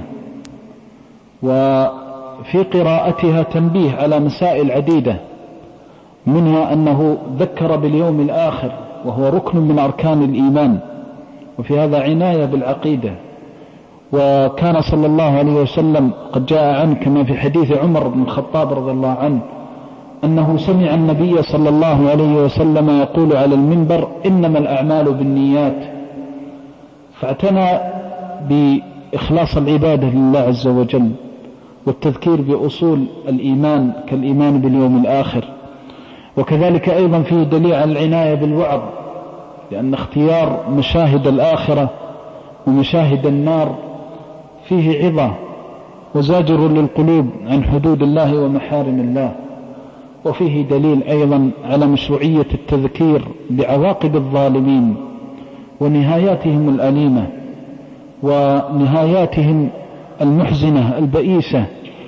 وفي قراءتها تنبيه على مسائل عديدة، منها أنه ذكر باليوم الآخر وهو ركن من أركان الإيمان، وفي هذا عناية بالعقيدة. وكان صلى الله عليه وسلم قد جاء عنه كما في حديث عمر بن الخطاب رضي الله عنه أنه سمع النبي صلى الله عليه وسلم يقول على المنبر: إنما الأعمال بالنيات، فاعتنى بإخلاص العبادة لله عز وجل، والتذكير بأصول الإيمان كالإيمان باليوم الآخر. وكذلك أيضا فيه دليل على العناية بالوعظ، لأن اختيار مشاهد الآخرة ومشاهد النار فيه عظة وزاجر للقلوب عن حدود الله ومحارم الله. وفيه دليل أيضا على مشروعية التذكير بعواقب الظالمين ونهاياتهم الأليمة ونهاياتهم المحزنة البئيسة.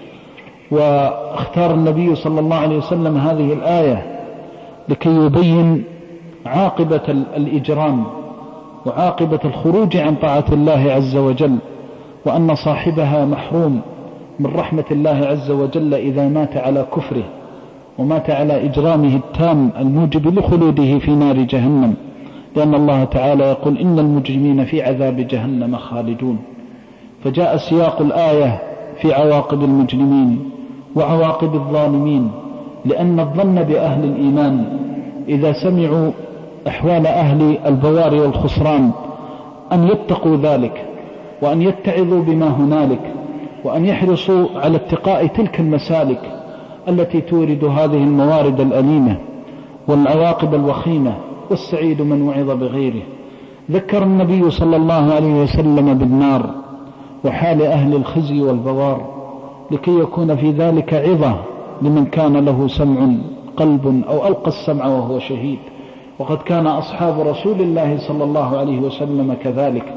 واختار النبي صلى الله عليه وسلم هذه الآية لكي يبين عاقبة الإجرام وعاقبة الخروج عن طاعة الله عز وجل، وأن صاحبها محروم من رحمة الله عز وجل إذا مات على كفره ومات على إجرامه التام الموجب لخلوده في نار جهنم، لأن الله تعالى يقول: إن المجرمين في عذاب جهنم خالدون. فجاء سياق الآية في عواقب المجرمين وعواقب الظالمين، لأن الظن بأهل الإيمان إذا سمعوا أحوال أهل البوار والخسران أن يتقوا ذلك، وأن يتعظوا بما هنالك، وأن يحرصوا على اتقاء تلك المسالك التي تورد هذه الموارد الأليمة والعواقب الوخيمة. والسعيد من وعظ بغيره. ذكر النبي صلى الله عليه وسلم بالنار وحال أهل الخزي والبوار، لكي يكون في ذلك عظة لمن كان له سمع قلب أو ألقى السمع وهو شهيد. وقد كان أصحاب رسول الله صلى الله عليه وسلم كذلك،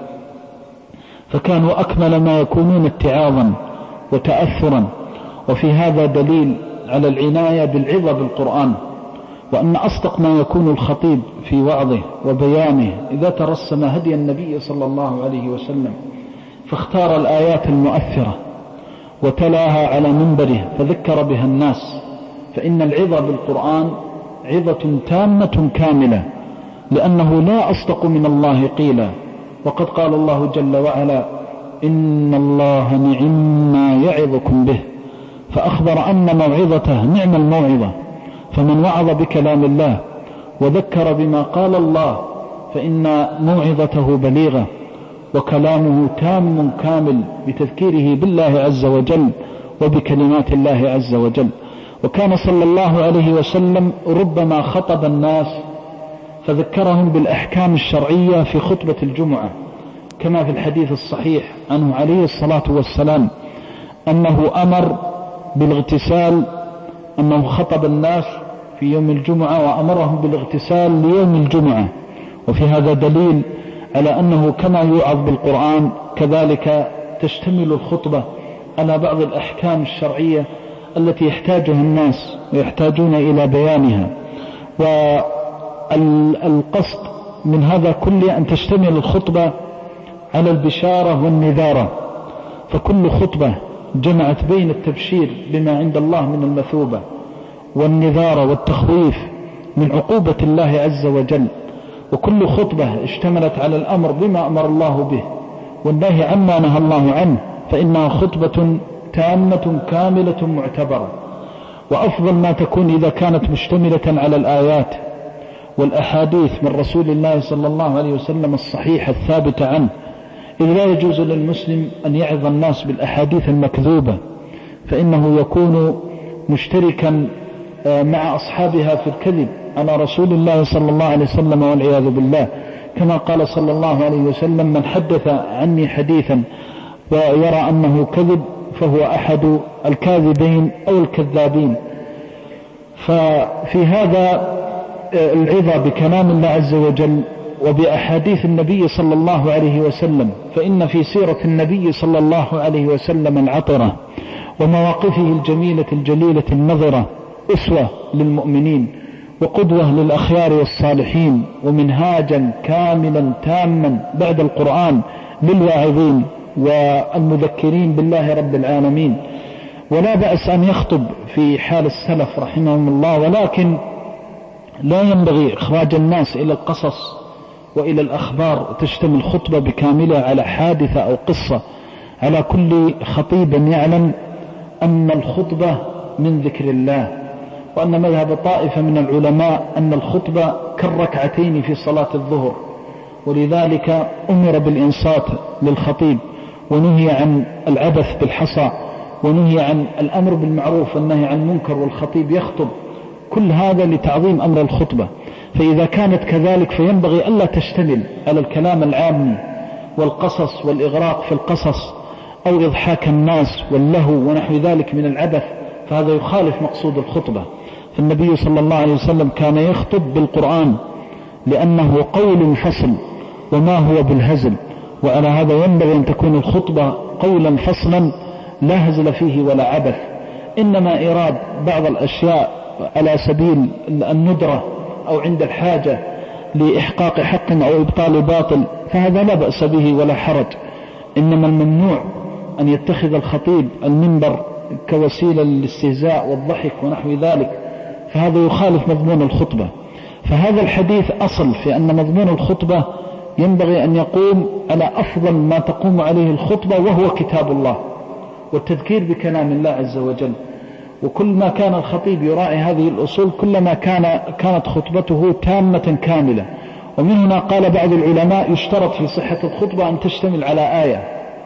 فكانوا أكمل ما يكونون اتعاظا وتأثرا. وفي هذا دليل على العناية بالعظة بالقرآن، وأن أصدق ما يكون الخطيب في وعظه وبيانه إذا ترسم هدي النبي صلى الله عليه وسلم فاختار الآيات المؤثرة وتلاها على منبره فذكر بها الناس، فإن العظة بالقرآن عظة تامة كاملة، لأنه لا أصدق من الله قيلا. وقد قال الله جل وعلا: إن الله نعم ما يعظكم به، فأخبر أن موعظته نعم الموعظة. فمن وعظ بكلام الله وذكر بما قال الله فإن موعظته بليغة وكلامه تام كامل بتذكيره بالله عز وجل وبكلمات الله عز وجل. وكان صلى الله عليه وسلم ربما خطب الناس فذكرهم بالأحكام الشرعية في خطبة الجمعة، كما في الحديث الصحيح عنه عليه الصلاة والسلام أنه أمر بالاغتسال، أنه خطب الناس في يوم الجمعة وأمرهم بالاغتسال ليوم الجمعة. وفي هذا دليل على أنه كما يوعظ بالقرآن كذلك تشتمل الخطبة على بعض الأحكام الشرعية التي يحتاجها الناس ويحتاجون إلى بيانها. والقصد من هذا كله أن تشتمل الخطبة على البشارة والنذارة، فكل خطبة جمعت بين التبشير بما عند الله من المثوبة والنذارة والتخويف من عقوبة الله عز وجل، وكل خطبة اشتملت على الأمر بما أمر الله به والنهي عما نهى الله عنه، فإنها خطبة تامة كاملة معتبرة. وأفضل ما تكون إذا كانت مشتملة على الآيات والأحاديث من رسول الله صلى الله عليه وسلم الصحيحة الثابتة عنه، إذ لا يجوز للمسلم أن يعظ الناس بالأحاديث المكذوبة، فإنه يكون مشتركا مع أصحابها في الكذب على رسول الله صلى الله عليه وسلم والعياذ بالله، كما قال صلى الله عليه وسلم: من حدث عني حديثا ويرى أنه كذب فهو أحد الكاذبين أو الكذابين. ففي هذا العظة بكلام الله عز وجل وبأحاديث النبي صلى الله عليه وسلم، فإن في سيرة النبي صلى الله عليه وسلم العطرة ومواقفه الجميلة الجليلة النظرة أسوة للمؤمنين وقدوة للأخيار والصالحين، ومنهاجا كاملا تاما بعد القرآن للواعظين والمذكرين بالله رب العالمين. ولا بأس أن يخطب في حال السلف رحمهم الله، ولكن لا ينبغي إخراج الناس إلى القصص وإلى الأخبار تشتمل خطبة بكاملة على حادثة أو قصة. على كل خطيب يعلم أن الخطبة من ذكر الله، وأن مذهب طائفة من العلماء أن الخطبة كالركعتين في صلاة الظهر، ولذلك أمر بالإنصات للخطيب، ونهي عن العبث بالحصى، ونهي عن الأمر بالمعروف والنهي عن المنكر والخطيب يخطب، كل هذا لتعظيم أمر الخطبة. فإذا كانت كذلك فينبغي ألا تشتمل على الكلام العامي والقصص والإغراق في القصص أو إضحاك الناس واللهو ونحو ذلك من العبث، فهذا يخالف مقصود الخطبة. فالنبي صلى الله عليه وسلم كان يخطب بالقرآن لأنه قول فصل وما هو بالهزل، وعلى هذا ينبغي أن تكون الخطبة قولا فصلا لا هزل فيه ولا عبث، إنما إيراد بعض الأشياء على سبيل الندرة أو عند الحاجة لإحقاق حق أو إبطال باطل، فهذا لا بأس به ولا حرج. إنما الممنوع أن يتخذ الخطيب المنبر كوسيلة للاستهزاء والضحك ونحو ذلك، فهذا يخالف مضمون الخطبة. فهذا الحديث أصل في أن مضمون الخطبة ينبغي أن يقوم على أفضل ما تقوم عليه الخطبة، وهو كتاب الله والتذكير بكلام الله عز وجل. وكل ما كان الخطيب يراعي هذه الأصول كلما كان كانت خطبته تامة كاملة. ومن هنا قال بعض العلماء يشترط في صحة الخطبة أن تشتمل على آية،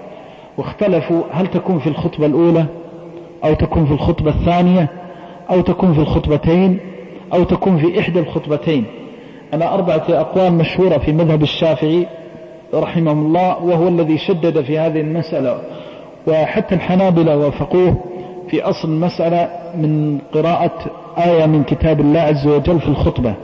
واختلفوا هل تكون في الخطبة الأولى أو تكون في الخطبة الثانية أو تكون في الخطبتين أو تكون في إحدى الخطبتين، على أربعة أقوال مشهورة في مذهب الشافعي رحمه الله، وهو الذي شدد في هذه المسألة. وحتى الحنابلة وافقوه في أصل المسألة من قراءة آية من كتاب الله عز وجل في الخطبة.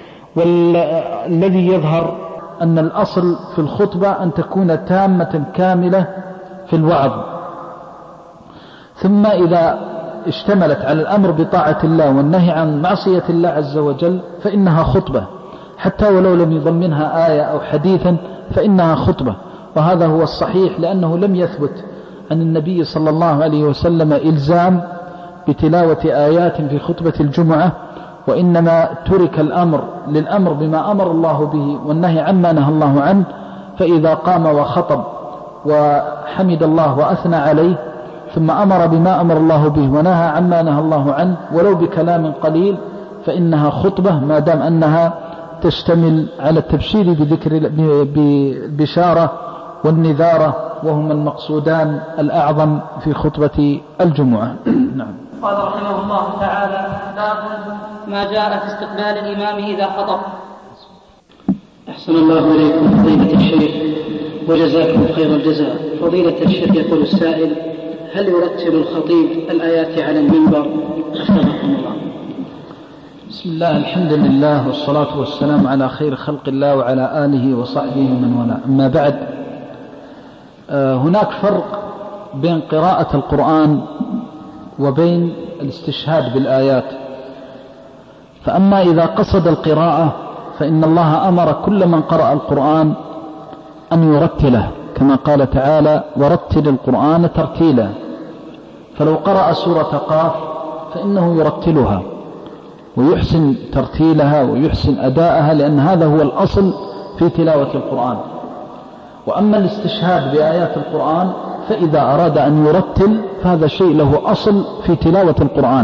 والذي يظهر أن الأصل في الخطبة أن تكون تامة كاملة في الوعظ. ثم إذا اشتملت على الأمر بطاعة الله والنهي عن معصية الله عز وجل فإنها خطبة، حتى ولو لم يضمنها آية أو حديثا فإنها خطبة. وهذا هو الصحيح، لأنه لم يثبت عن النبي صلى الله عليه وسلم إلزام بتلاوة آيات في خطبة الجمعة، وإنما ترك الأمر للأمر بما أمر الله به والنهي عما نهى الله عنه. فإذا قام وخطب وحمد الله وأثنى عليه ثم أمر بما أمر الله به ونهى عما نهى الله عنه ولو بكلام قليل فإنها خطبة، ما دام أنها تشتمل على التبشير بذكر بالبشارة والنذارة، وهما المقصودان الأعظم في خطبة الجمعة. نعم. قال رحمه الله تعالى: باب ما جاء في استقبال الإمام إذا خطب. أحسن الله إليكم فضيلة الشيخ وجزاكم خير الجزاء. فضيلة الشيخ يقول السائل: هل يرتل الخطيب الآيات على المنبر؟ أحسنكم الله. بسم الله، الحمد لله والصلاة والسلام على خير خلق الله وعلى آله وصحبه ومن والاه. أما بعد، هناك فرق بين قراءة القرآن وبين الاستشهاد بالآيات. فأما إذا قصد القراءة فإن الله أمر كل من قرأ القرآن أن يرتله، كما قال تعالى: ورتل القرآن ترتيلا. فلو قرأ سورة قاف فإنه يرتلها ويحسن ترتيلها ويحسن أداءها، لأن هذا هو الأصل في تلاوة القرآن. وأما الاستشهاد بآيات القرآن فإذا أراد أن يرتل فهذا شيء له أصل في تلاوة القرآن،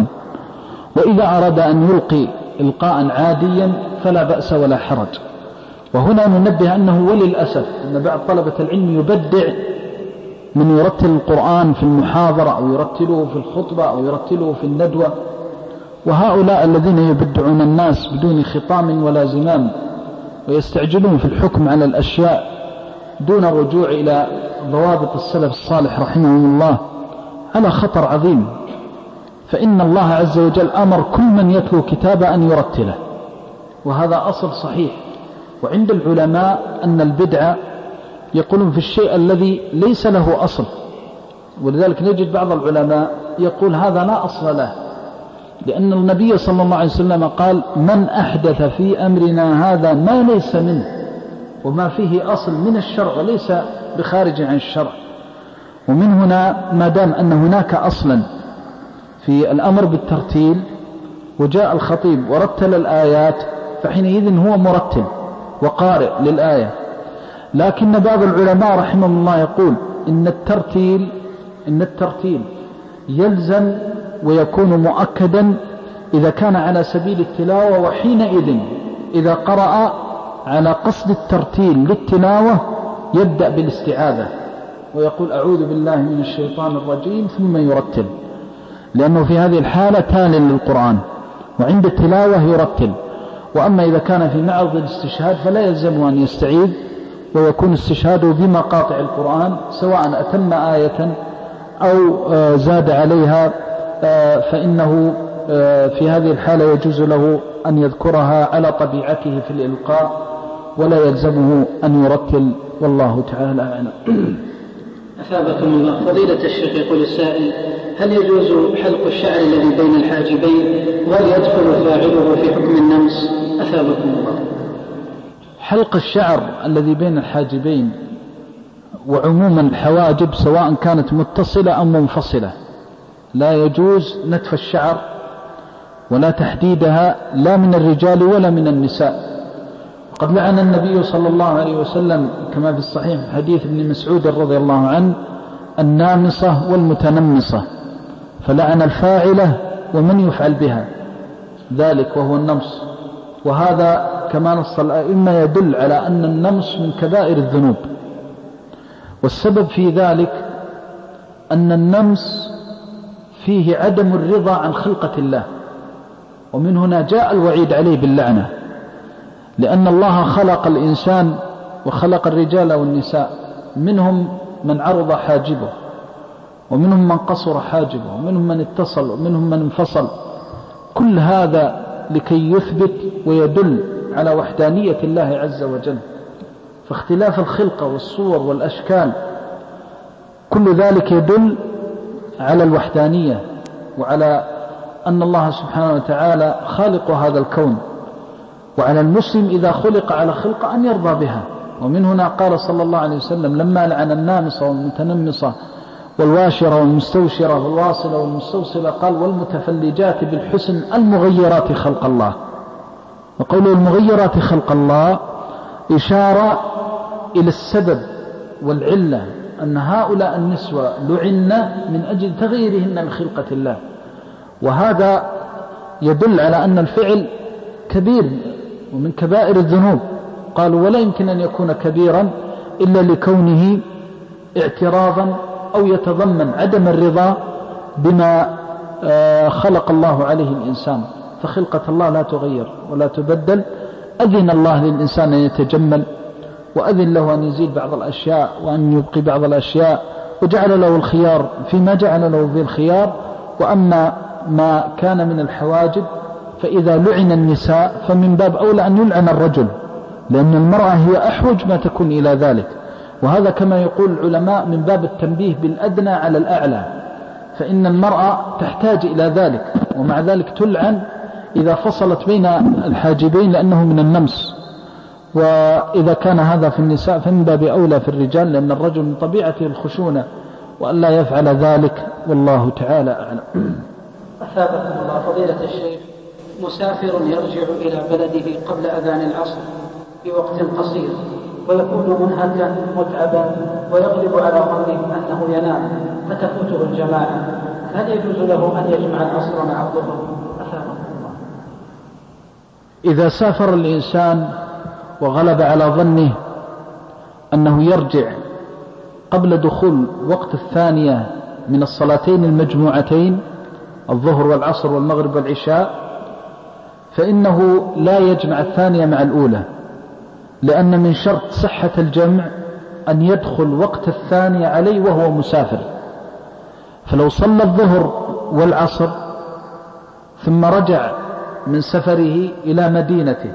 وإذا أراد أن يلقي إلقاء عاديا فلا بأس ولا حرج. وهنا ننبه أنه وللأسف أن بعض طلبة العلم يبدع من يرتل القرآن في المحاضرة أو يرتله في الخطبة أو يرتله في الندوة، وهؤلاء الذين يبدعون الناس بدون خطام ولا زمام ويستعجلون في الحكم على الأشياء دون الرجوع إلى ضوابط السلف الصالح رحمهم الله على خطر عظيم. فإن الله عز وجل أمر كل من يتلو كتابه أن يرتله، وهذا أصل صحيح. وعند العلماء أن البدعة يقولون في الشيء الذي ليس له أصل، ولذلك نجد بعض العلماء يقول هذا لا أصل له، لأن النبي صلى الله عليه وسلم قال: من أحدث في أمرنا هذا ما ليس منه، وما فيه أصل من الشرع وليس بخارج عن الشرع. ومن هنا ما دام أن هناك أصلا في الأمر بالترتيل وجاء الخطيب ورتل الآيات فحينئذ هو مرتل وقارئ للآية. لكن بعض العلماء رحمه الله يقول إن الترتيل إن الترتيل يلزم ويكون مؤكدا إذا كان على سبيل التلاوة، وحينئذ إذا قرأ على قصد الترتيل للتلاوة يبدأ بالاستعاذة ويقول: أعوذ بالله من الشيطان الرجيم، ثم يرتل، لأنه في هذه الحالة تال للقرآن، وعند التلاوة يرتل. وأما إذا كان في معرض الاستشهاد فلا يلزم أن يستعيذ، ويكون استشهاده بمقاطع القرآن سواء أتم آية أو زاد عليها، فإنه في هذه الحالة يجوز له أن يذكرها على طبيعته في الإلقاء ولا يلزمه أن يرتل، والله تعالى أعلم. أثابكم الله. فضيلة الشيخ يقول السائل: هل يجوز حلق الشعر الذي بين الحاجبين، وهل يدخل فاعله في حكم النمس؟ أثابكم الله. حلق الشعر الذي بين الحاجبين وعموما الحواجب سواء كانت متصلة أو منفصلة لا يجوز نتف الشعر ولا تحديدها لا من الرجال ولا من النساء. قد لعن النبي صلى الله عليه وسلم كما في الصحيح حديث ابن مسعود رضي الله عنه النامصة والمتنمصة، فلعن الفاعلة ومن يفعل بها ذلك وهو النمص. وهذا كما نص الأئمة يدل على أن النمص من كبائر الذنوب، والسبب في ذلك أن النمص فيه عدم الرضا عن خلقة الله، ومن هنا جاء الوعيد عليه باللعنة، لأن الله خلق الإنسان وخلق الرجال والنساء، منهم من عرض حاجبه ومنهم من قصر حاجبه ومنهم من اتصل ومنهم من انفصل، كل هذا لكي يثبت ويدل على وحدانية الله عز وجل. فاختلاف الخلقة والصور والأشكال كل ذلك يدل على الوحدانية، وعلى أن الله سبحانه وتعالى خالق هذا الكون، وعلى المسلم إذا خلق على خلقة أن يرضى بها. ومن هنا قال صلى الله عليه وسلم لما لعن النامصة والمتنمصة والواشرة والمستوشرة والواصلة والمستوصلة قال والمتفلجات بالحسن المغيرات خلق الله. وقوله المغيرات خلق الله إشارة إلى السبب والعلة أن هؤلاء النسوة لعن من أجل تغييرهن لخلقة الله، وهذا يدل على أن الفعل كبير ومن كبائر الذنوب. قالوا ولا يمكن أن يكون كبيرا إلا لكونه اعتراضا أو يتضمن عدم الرضا بما خلق الله عليه الإنسان، فخلقة الله لا تغير ولا تبدل. أذن الله للإنسان أن يتجمل، وأذن له أن يزيد بعض الأشياء وأن يبقي بعض الأشياء، وجعل له الخيار فيما جعل له في الخيار. وأما ما كان من الحواجب فإذا لعن النساء فمن باب أولى أن يلعن الرجل، لأن المرأة هي أحوج ما تكون إلى ذلك. وهذا كما يقول العلماء من باب التنبيه بالأدنى على الأعلى، فإن المرأة تحتاج إلى ذلك، ومع ذلك تلعن إذا فصلت بين الحاجبين لأنه من النمس. وإذا كان هذا في النساء فمن باب أولى في الرجال، لأن الرجل من طبيعته الخشونة وأن لا يفعل ذلك، والله تعالى أعلم. أثابكم الله فضيلة الشيخ، مسافر يرجع إلى بلده قبل أذان العصر في وقت قصير ويكون منهكا متعبا ويغلب على ظنه أنه ينام فتفوته الجماعة، هل يجوز له أن يجمع العصر مع الظهر؟ أثابكم الله. إذا سافر الإنسان وغلب على ظنه أنه يرجع قبل دخول وقت الثانية من الصلاتين المجموعتين الظهر والعصر والمغرب والعشاء، فإنه لا يجمع الثانية مع الأولى، لأن من شرط صحة الجمع أن يدخل وقت الثانية عليه وهو مسافر. فلو صلى الظهر والعصر ثم رجع من سفره إلى مدينته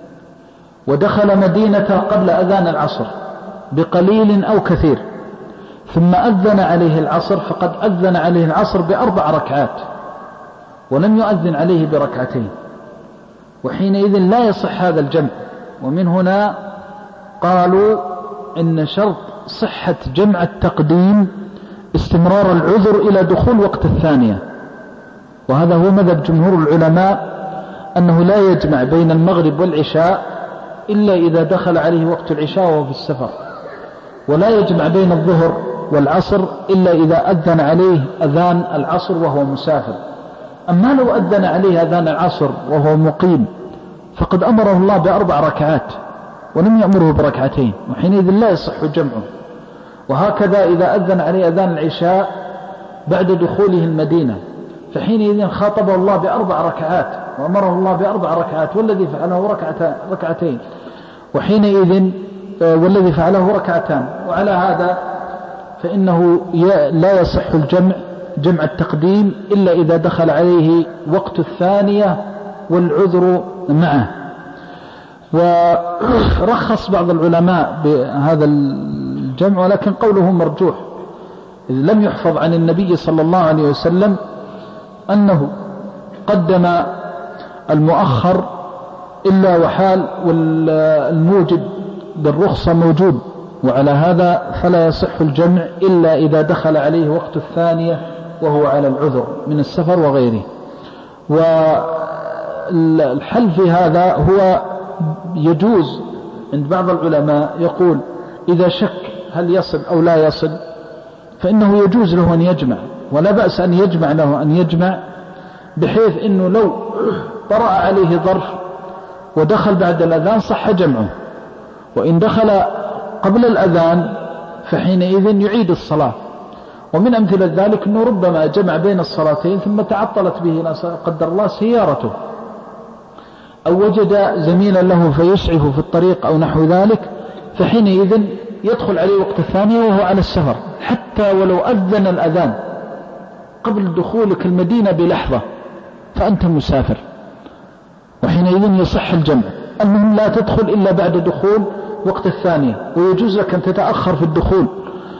ودخل مدينته قبل أذان العصر بقليل أو كثير، ثم أذن عليه العصر، فقد أذن عليه العصر بأربع ركعات ولم يؤذن عليه بركعتين، وحينئذ لا يصح هذا الجمع. ومن هنا قالوا إن شرط صحة جمع التقديم استمرار العذر إلى دخول وقت الثانية، وهذا هو مذهب جمهور العلماء أنه لا يجمع بين المغرب والعشاء إلا إذا دخل عليه وقت العشاء وهو في السفر، ولا يجمع بين الظهر والعصر إلا إذا أذن عليه أذان العصر وهو مسافر. أما لو أذن عليه أذان العصر وهو مقيم فقد أمره الله بأربع ركعات ولم يأمره بركعتين، وحينئذ لا يصح جمعه. وهكذا إذا أذن عليه أذان العشاء بعد دخوله المدينة فحينئذ خاطبه الله بأربع ركعات وأمره الله بأربع ركعات، والذي فعله ركعتين، وحينئذ والذي فعله ركعتان. وعلى هذا فإنه لا يصح الجمع جمع التقديم إلا إذا دخل عليه وقت الثانية والعذر معه. ورخص بعض العلماء بهذا الجمع، ولكن قوله مرجوح، إذ لم يحفظ عن النبي صلى الله عليه وسلم أنه قدم المؤخر إلا وحال والموجب بالرخصة موجود، وعلى هذا فلا يصح الجمع إلا إذا دخل عليه وقت الثانية وهو على العذر من السفر وغيره. والحل في هذا هو يجوز عند بعض العلماء، يقول إذا شك هل يصل أو لا يصل فإنه يجوز له أن يجمع، ولا بأس أن يجمع له أن يجمع، بحيث أنه لو طرأ عليه ظرف ودخل بعد الأذان صح جمعه، وإن دخل قبل الأذان فحينئذ يعيد الصلاة. ومن أمثلة ذلك أنه ربما جمع بين الصلاتين ثم تعطلت به قدر الله سيارته، أو وجد زميلا له فيسعف في الطريق أو نحو ذلك، فحينئذ يدخل عليه وقت الثانية وهو على السفر، حتى ولو أذن الأذان قبل دخولك المدينة بلحظة فأنت مسافر، وحينئذ يصح الجمع. المهم لا تدخل إلا بعد دخول وقت الثانية، ويجوز لك أن تتأخر في الدخول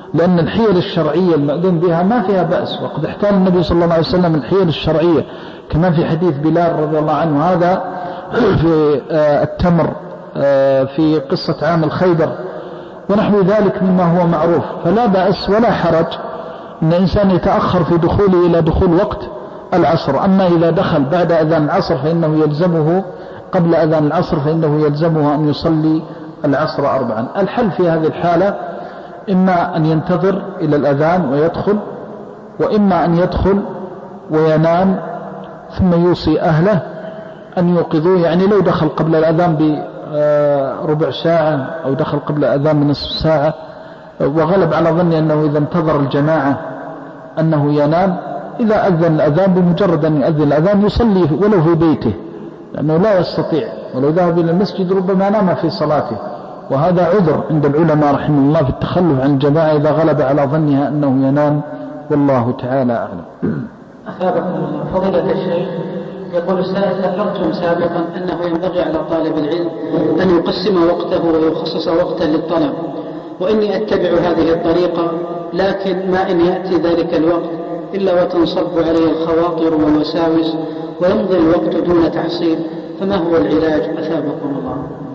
لأن الحيل الشرعية المأذون بها ما فيها بأس، وقد احتال النبي صلى الله عليه وسلم الحيل الشرعية كما في حديث بلال رضي الله عنه هذا في التمر في قصة عام الخيبر ونحو ذلك مما هو معروف، فلا بأس ولا حرج أن الإنسان يتأخر في دخوله إلى دخول وقت العصر. أما إذا دخل بعد أذان العصر فإنه يلزمه قبل أذان العصر فإنه يلزمه أن يصلي العصر أربعا. الحل في هذه الحالة إما أن ينتظر إلى الأذان ويدخل، وإما أن يدخل وينام ثم يوصي أهله أن يوقظوه، يعني لو دخل قبل الأذان بربع ساعة أو دخل قبل الأذان بنصف ساعة وغلب على ظني أنه إذا انتظر الجماعة أنه ينام، إذا أذن الأذان بمجرد أن يؤذن الأذان يصلي ولو في بيته، لأنه لا يستطيع، ولو ذهب إلى المسجد ربما نام في صلاته، وهذا عذر عند العلماء رحمه الله في التخلف عن الجماعة إذا غلب على ظنها أنه ينام، والله تعالى أعلم. أثابكم الله. فضيلة الشيخ، يقول السائل: ذكرتم سابقا أنه ينبغي على طالب العلم أن يقسم وقته ويخصص وقتا للطلب، وإني أتبع هذه الطريقة، لكن ما إن يأتي ذلك الوقت إلا وتنصب عليه الخواطر والوساوس ويمضي الوقت دون تحصيل، فما هو العلاج؟ أثابكم الله.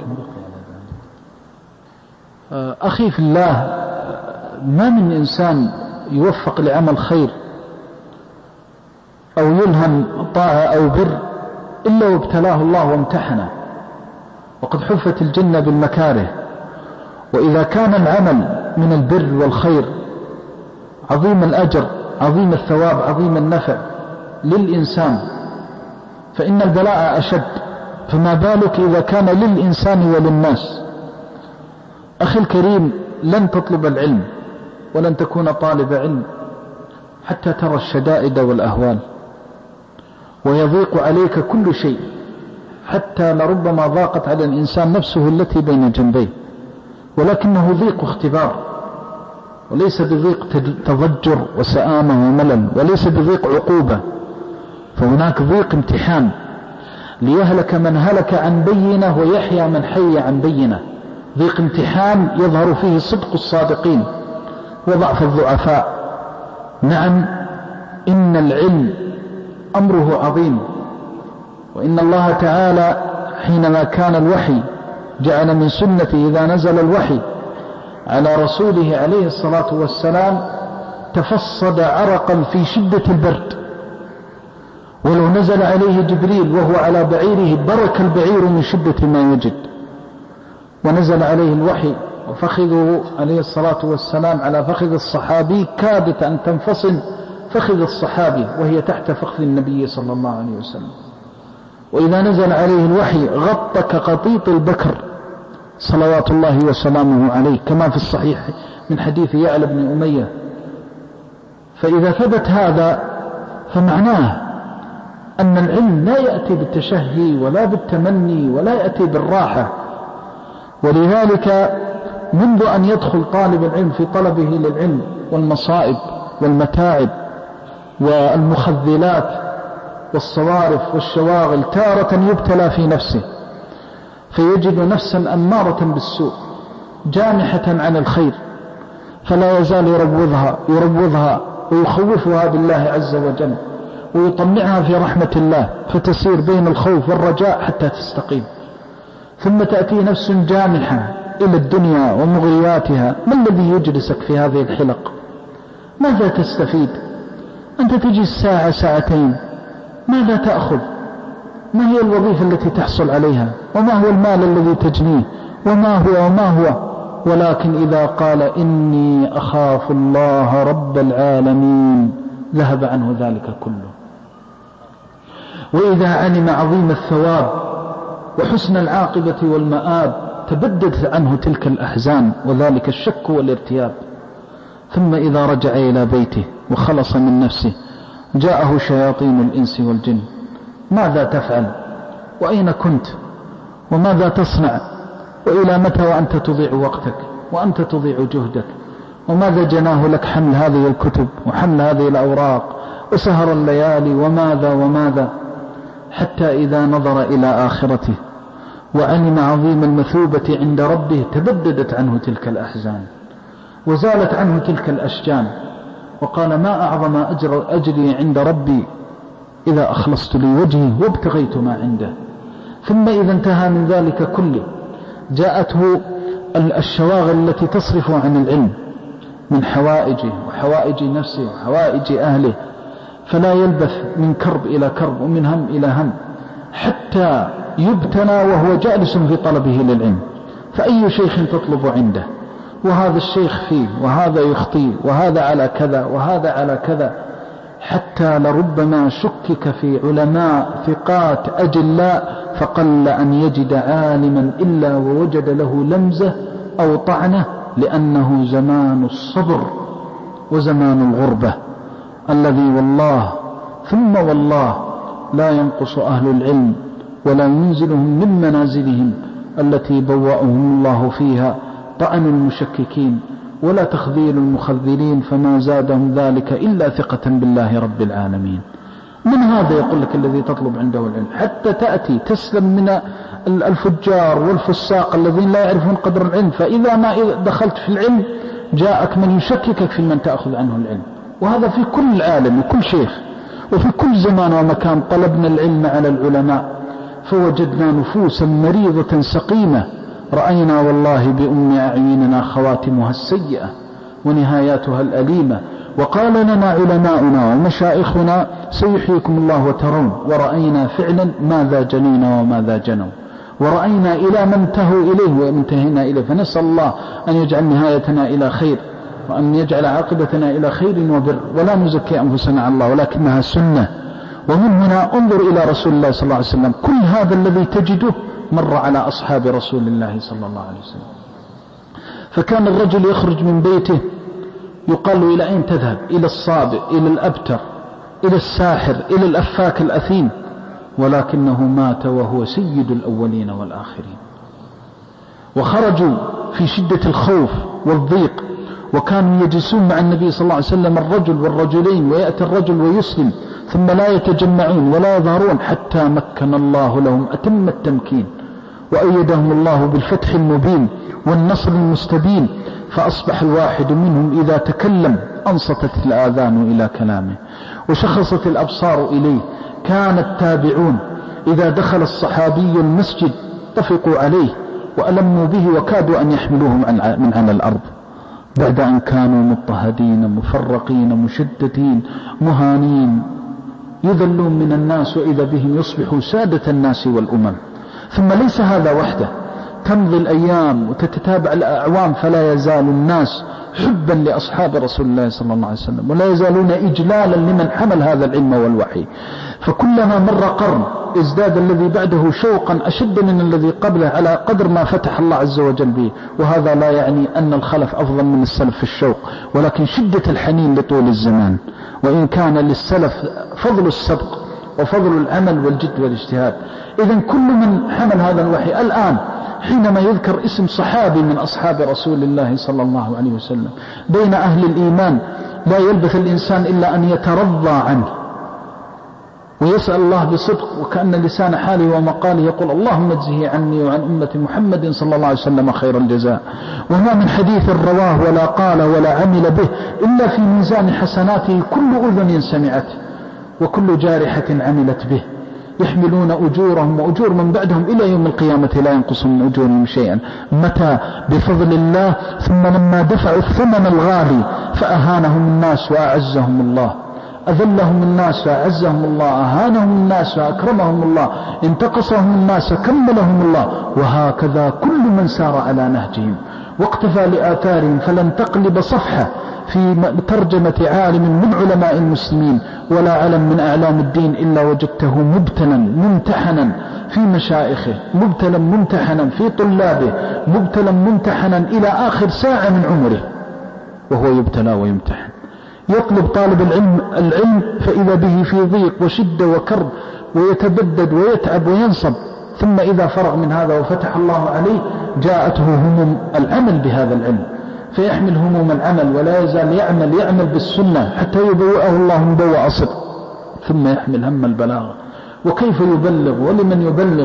أخي في الله، ما من إنسان يوفق لعمل خير أو يلهم طاعة أو بر إلا وابتلاه الله وامتحنه، وقد حفت الجنة بالمكاره. وإذا كان العمل من البر والخير عظيم الأجر عظيم الثواب عظيم النفع للإنسان، فإن البلاء أشد، فما بالك إذا كان للإنسان وللناس. أخي الكريم، لن تطلب العلم ولن تكون طالب علم حتى ترى الشدائد والأهوال، ويضيق عليك كل شيء، حتى لربما ضاقت على الإنسان نفسه التي بين جنبيه، ولكنه ضيق اختبار، وليس بضيق تضجر وسآمة وملل، وليس بضيق عقوبة، فهناك ضيق امتحان، ليهلك من هلك عن بينة ويحيى من حي عن بينة. ضيق امتحان يظهر فيه صدق الصادقين وضعف الضعفاء. نعم، إن العلم أمره عظيم، وإن الله تعالى حينما كان الوحي جعل من سنته إذا نزل الوحي على رسوله عليه الصلاة والسلام تفصد عرقا في شدة البرد، ولو نزل عليه جبريل وهو على بعيره برك البعير من شدة ما يجد. ونزل عليه الوحي وفخذه عليه الصلاة والسلام على فخذ الصحابي كادت أن تنفصل فخذ الصحابي وهي تحت فخذ النبي صلى الله عليه وسلم. وإذا نزل عليه الوحي غط كقطيط البكر صلوات الله وسلامه عليه، كما في الصحيح من حديث يعلى بن أمية. فإذا ثبت هذا فمعناه أن العلم لا يأتي بالتشهي ولا بالتمني ولا يأتي بالراحة. ولذلك منذ أن يدخل طالب العلم في طلبه للعلم والمصائب والمتاعب والمخذلات والصوارف والشواغل، تارة يبتلى في نفسه فيجد نفسا أمارة بالسوء جامحة عن الخير، فلا يزال يروضها يروضها ويخوفها بالله عز وجل ويطمعها في رحمة الله، فتسير بين الخوف والرجاء حتى تستقيم. ثم تأتي نفس جامحة إلى الدنيا ومغرياتها. ما الذي يجلسك في هذه الحلق؟ ماذا تستفيد؟ أنت تجي ساعة ساعتين، ماذا تأخذ؟ ما هي الوظيفة التي تحصل عليها؟ وما هو المال الذي تجنيه؟ وما هو وما هو؟ ولكن إذا قال إني أخاف الله رب العالمين ذهب عنه ذلك كله. وإذا علم عظيم الثواب وحسن العاقبة والمآب تبددت عنه تلك الأحزان وذلك الشك والارتياب. ثم إذا رجع إلى بيته وخلص من نفسه جاءه شياطين الإنس والجن: ماذا تفعل؟ وأين كنت؟ وماذا تصنع؟ وإلى متى وأنت تضيع وقتك وأنت تضيع جهدك؟ وماذا جناه لك حمل هذه الكتب وحمل هذه الأوراق وسهر الليالي وماذا وماذا؟ حتى إذا نظر إلى آخرته وعلم عظيم المثوبة عند ربه تبددت عنه تلك الأحزان. وزالت عنه تلك الأشجان، وقال ما أعظم أجر أجري عند ربي إذا أخلصت لي وجهي وابتغيت ما عنده. ثم إذا انتهى من ذلك كله جاءته الشواغل التي تصرف عن العلم من حوائجه وحوائج نفسه وحوائج أهله، فلا يلبث من كرب إلى كرب ومن هم إلى هم حتى يبتلى وهو جالس في طلبه للعلم. فأي شيخ تطلب عنده، وهذا الشيخ فيه وهذا يخطيه وهذا على كذا وهذا على كذا، حتى لربما شكك في علماء ثقات أجلاء فقل أن يجد عالما إلا ووجد له لمزة أو طعنة، لأنه زمان الصبر وزمان الغربة الذي والله ثم والله لا ينقص أهل العلم ولا ينزلهم من منازلهم التي بوأهم الله فيها طعن المشككين ولا تخذيل المخذلين، فما زادهم ذلك إلا ثقة بالله رب العالمين. من هذا يقول لك الذي تطلب عنده العلم، حتى تأتي تسلم من الفجار والفساق الذين لا يعرفون قدر العلم، فإذا ما دخلت في العلم جاءك من يشككك في من تأخذ عنه العلم. وهذا في كل عالم وكل شيخ وفي كل زمان ومكان. طلبنا العلم على العلماء فوجدنا نفوسا مريضة سقيمة، رأينا والله بأم أعيننا خواتمها السيئة ونهاياتها الأليمة، وقال لنا علماؤنا ومشائخنا سيحييكم الله وترون، ورأينا فعلا ماذا جنينا وماذا جنوا، ورأينا إلى من انتهوا إليه وانتهينا إليه. فنسأل الله أن يجعل نهايتنا إلى خير وأن يجعل عاقبتنا إلى خير وبر، ولا نزكي أنفسنا على الله ولكنها سنة. ومن هنا انظر إلى رسول الله صلى الله عليه وسلم، كل هذا الذي تجده مر على أصحاب رسول الله صلى الله عليه وسلم. فكان الرجل يخرج من بيته يقال له إلى أين تذهب؟ إلى الصابئ، إلى الأبتر، إلى الساحر، إلى الأفاك الأثيم، ولكنه مات وهو سيد الأولين والآخرين. وخرجوا في شدة الخوف والضيق، وكانوا يجلسون مع النبي صلى الله عليه وسلم الرجل والرجلين، ويأتي الرجل ويسلم ثم لا يتجمعون ولا يظهرون حتى مكن الله لهم أتم التمكين، وأيدهم الله بالفتح المبين والنصر المستبين، فأصبح الواحد منهم إذا تكلم أنصتت الآذان إلى كلامه وشخصت الأبصار إليه. كان التابعون إذا دخل الصحابي المسجد طفقوا عليه وألموا به وكادوا أن يحملوه من على الأرض، بعد أن كانوا مضطهدين مفرقين مشددين مهانين يذلون من الناس، وإذا بهم يصبحوا سادة الناس والأمم. ثم ليس هذا وحده، تمضي الأيام وتتتابع الأعوام فلا يزال الناس حبا لأصحاب رسول الله صلى الله عليه وسلم، ولا يزالون إجلالا لمن حمل هذا العلم والوحي. فكلما مر قرن ازداد الذي بعده شوقا أشد من الذي قبله على قدر ما فتح الله عز وجل به. وهذا لا يعني أن الخلف أفضل من السلف في الشوق، ولكن شدة الحنين لطول الزمان. وإن كان للسلف فضل السبق وفضل العمل والجد والاجتهاد. إذن كل من حمل هذا الوحي الآن حينما يذكر اسم صحابي من أصحاب رسول الله صلى الله عليه وسلم بين أهل الإيمان لا يلبث الإنسان إلا أن يترضى عنه ويسأل الله بصدق، وكأن لسان حاله ومقاله يقول اللهم اجزه عني وعن أمة محمد صلى الله عليه وسلم خير الجزاء. وما من حديث رواه ولا قال ولا عمل به إلا في ميزان حسناته كل أذن سمعته وكل جارحة عملت به، يحملون أجورهم وأجور من بعدهم إلى يوم القيامة لا ينقص من أجورهم شيئا. متى؟ بفضل الله. ثم لما دفعوا الثمن الغالي فأهانهم الناس وأعزهم الله، أذلهم الناس فأعزهم الله، أهانهم الناس فأكرمهم الله، انتقصهم الناس كملهم الله. وهكذا كل من سار على نهجهم واقتفى لآثارهم فلن تقلب صفحة في ترجمة عالم من علماء المسلمين ولا علم من أعلام الدين إلا وجدته مبتلا ممتحنا في مشايخه، مبتلا ممتحنا في طلابه، مبتلا ممتحنا إلى آخر ساعة من عمره وهو يبتلى ويمتحن. يطلب طالب العلم العلم فإذا به في ضيق وشدة وكرب ويتبدد ويتعب وينصب، ثم إذا فرغ من هذا وفتح الله عليه جاءته هموم العمل بهذا العلم فيحمل هموم العمل ولا يزال يعمل يعمل بالسنة حتى يبوأه الله مبوأ صدق، ثم يحمل هم البلاغة وكيف يبلغ ولمن يبلغ.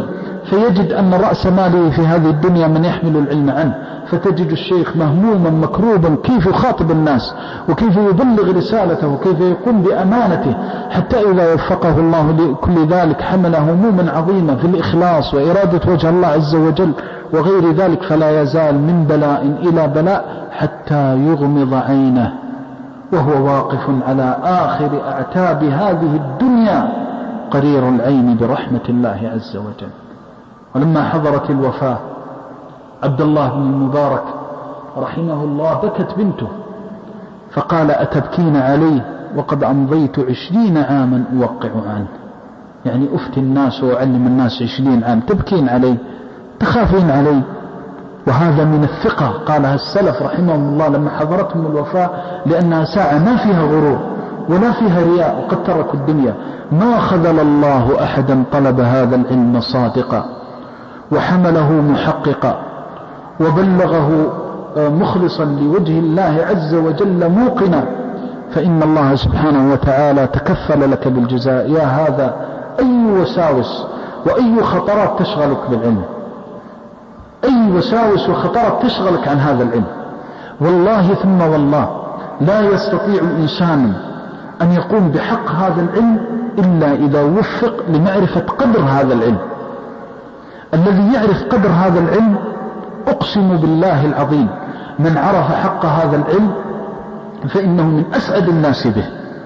فيجد أن رأس ماله في هذه الدنيا من يحمل العلم عنه، فتجد الشيخ مهموما مكروبا كيف يخاطب الناس وكيف يبلغ رسالته وكيف يقوم بأمانته، حتى إذا وفقه الله لكل ذلك حمل هموما عظيمة في الإخلاص وإرادة وجه الله عز وجل وغير ذلك، فلا يزال من بلاء إلى بلاء حتى يغمض عينه وهو واقف على آخر أعتاب هذه الدنيا قرير العين برحمة الله عز وجل. ولما حضرت الوفاة عبد الله بن المبارك رحمه الله بكت بنته فقال: أتبكين عليه وقد أمضيت عشرين عاما أوقع عنه، يعني أفتي الناس وأعلم الناس عشرين عام، تبكين عليه، تخافين عليه. وهذا من الثقة قالها السلف رحمهم الله لما حضرتهم الوفاة، لأنها ساعة ما فيها غرور ولا فيها رياء وقد تركوا الدنيا. ما خذل الله أحدا طلب هذا العلم صادقا وحمله محققا وبلغه مخلصا لوجه الله عز وجل موقنا، فإن الله سبحانه وتعالى تكفل لك بالجزاء. يا هذا أي وساوس وأي خطرات تشغلك بالعلم، أي وساوس وخطرات تشغلك عن هذا العلم. والله ثم والله لا يستطيع إنسان أن يقوم بحق هذا العلم إلا إذا وفق لمعرفة قدر هذا العلم. الذي يعرف قدر هذا العلم أقسم بالله العظيم من عرف حق هذا العلم فإنه من أسعد الناس به.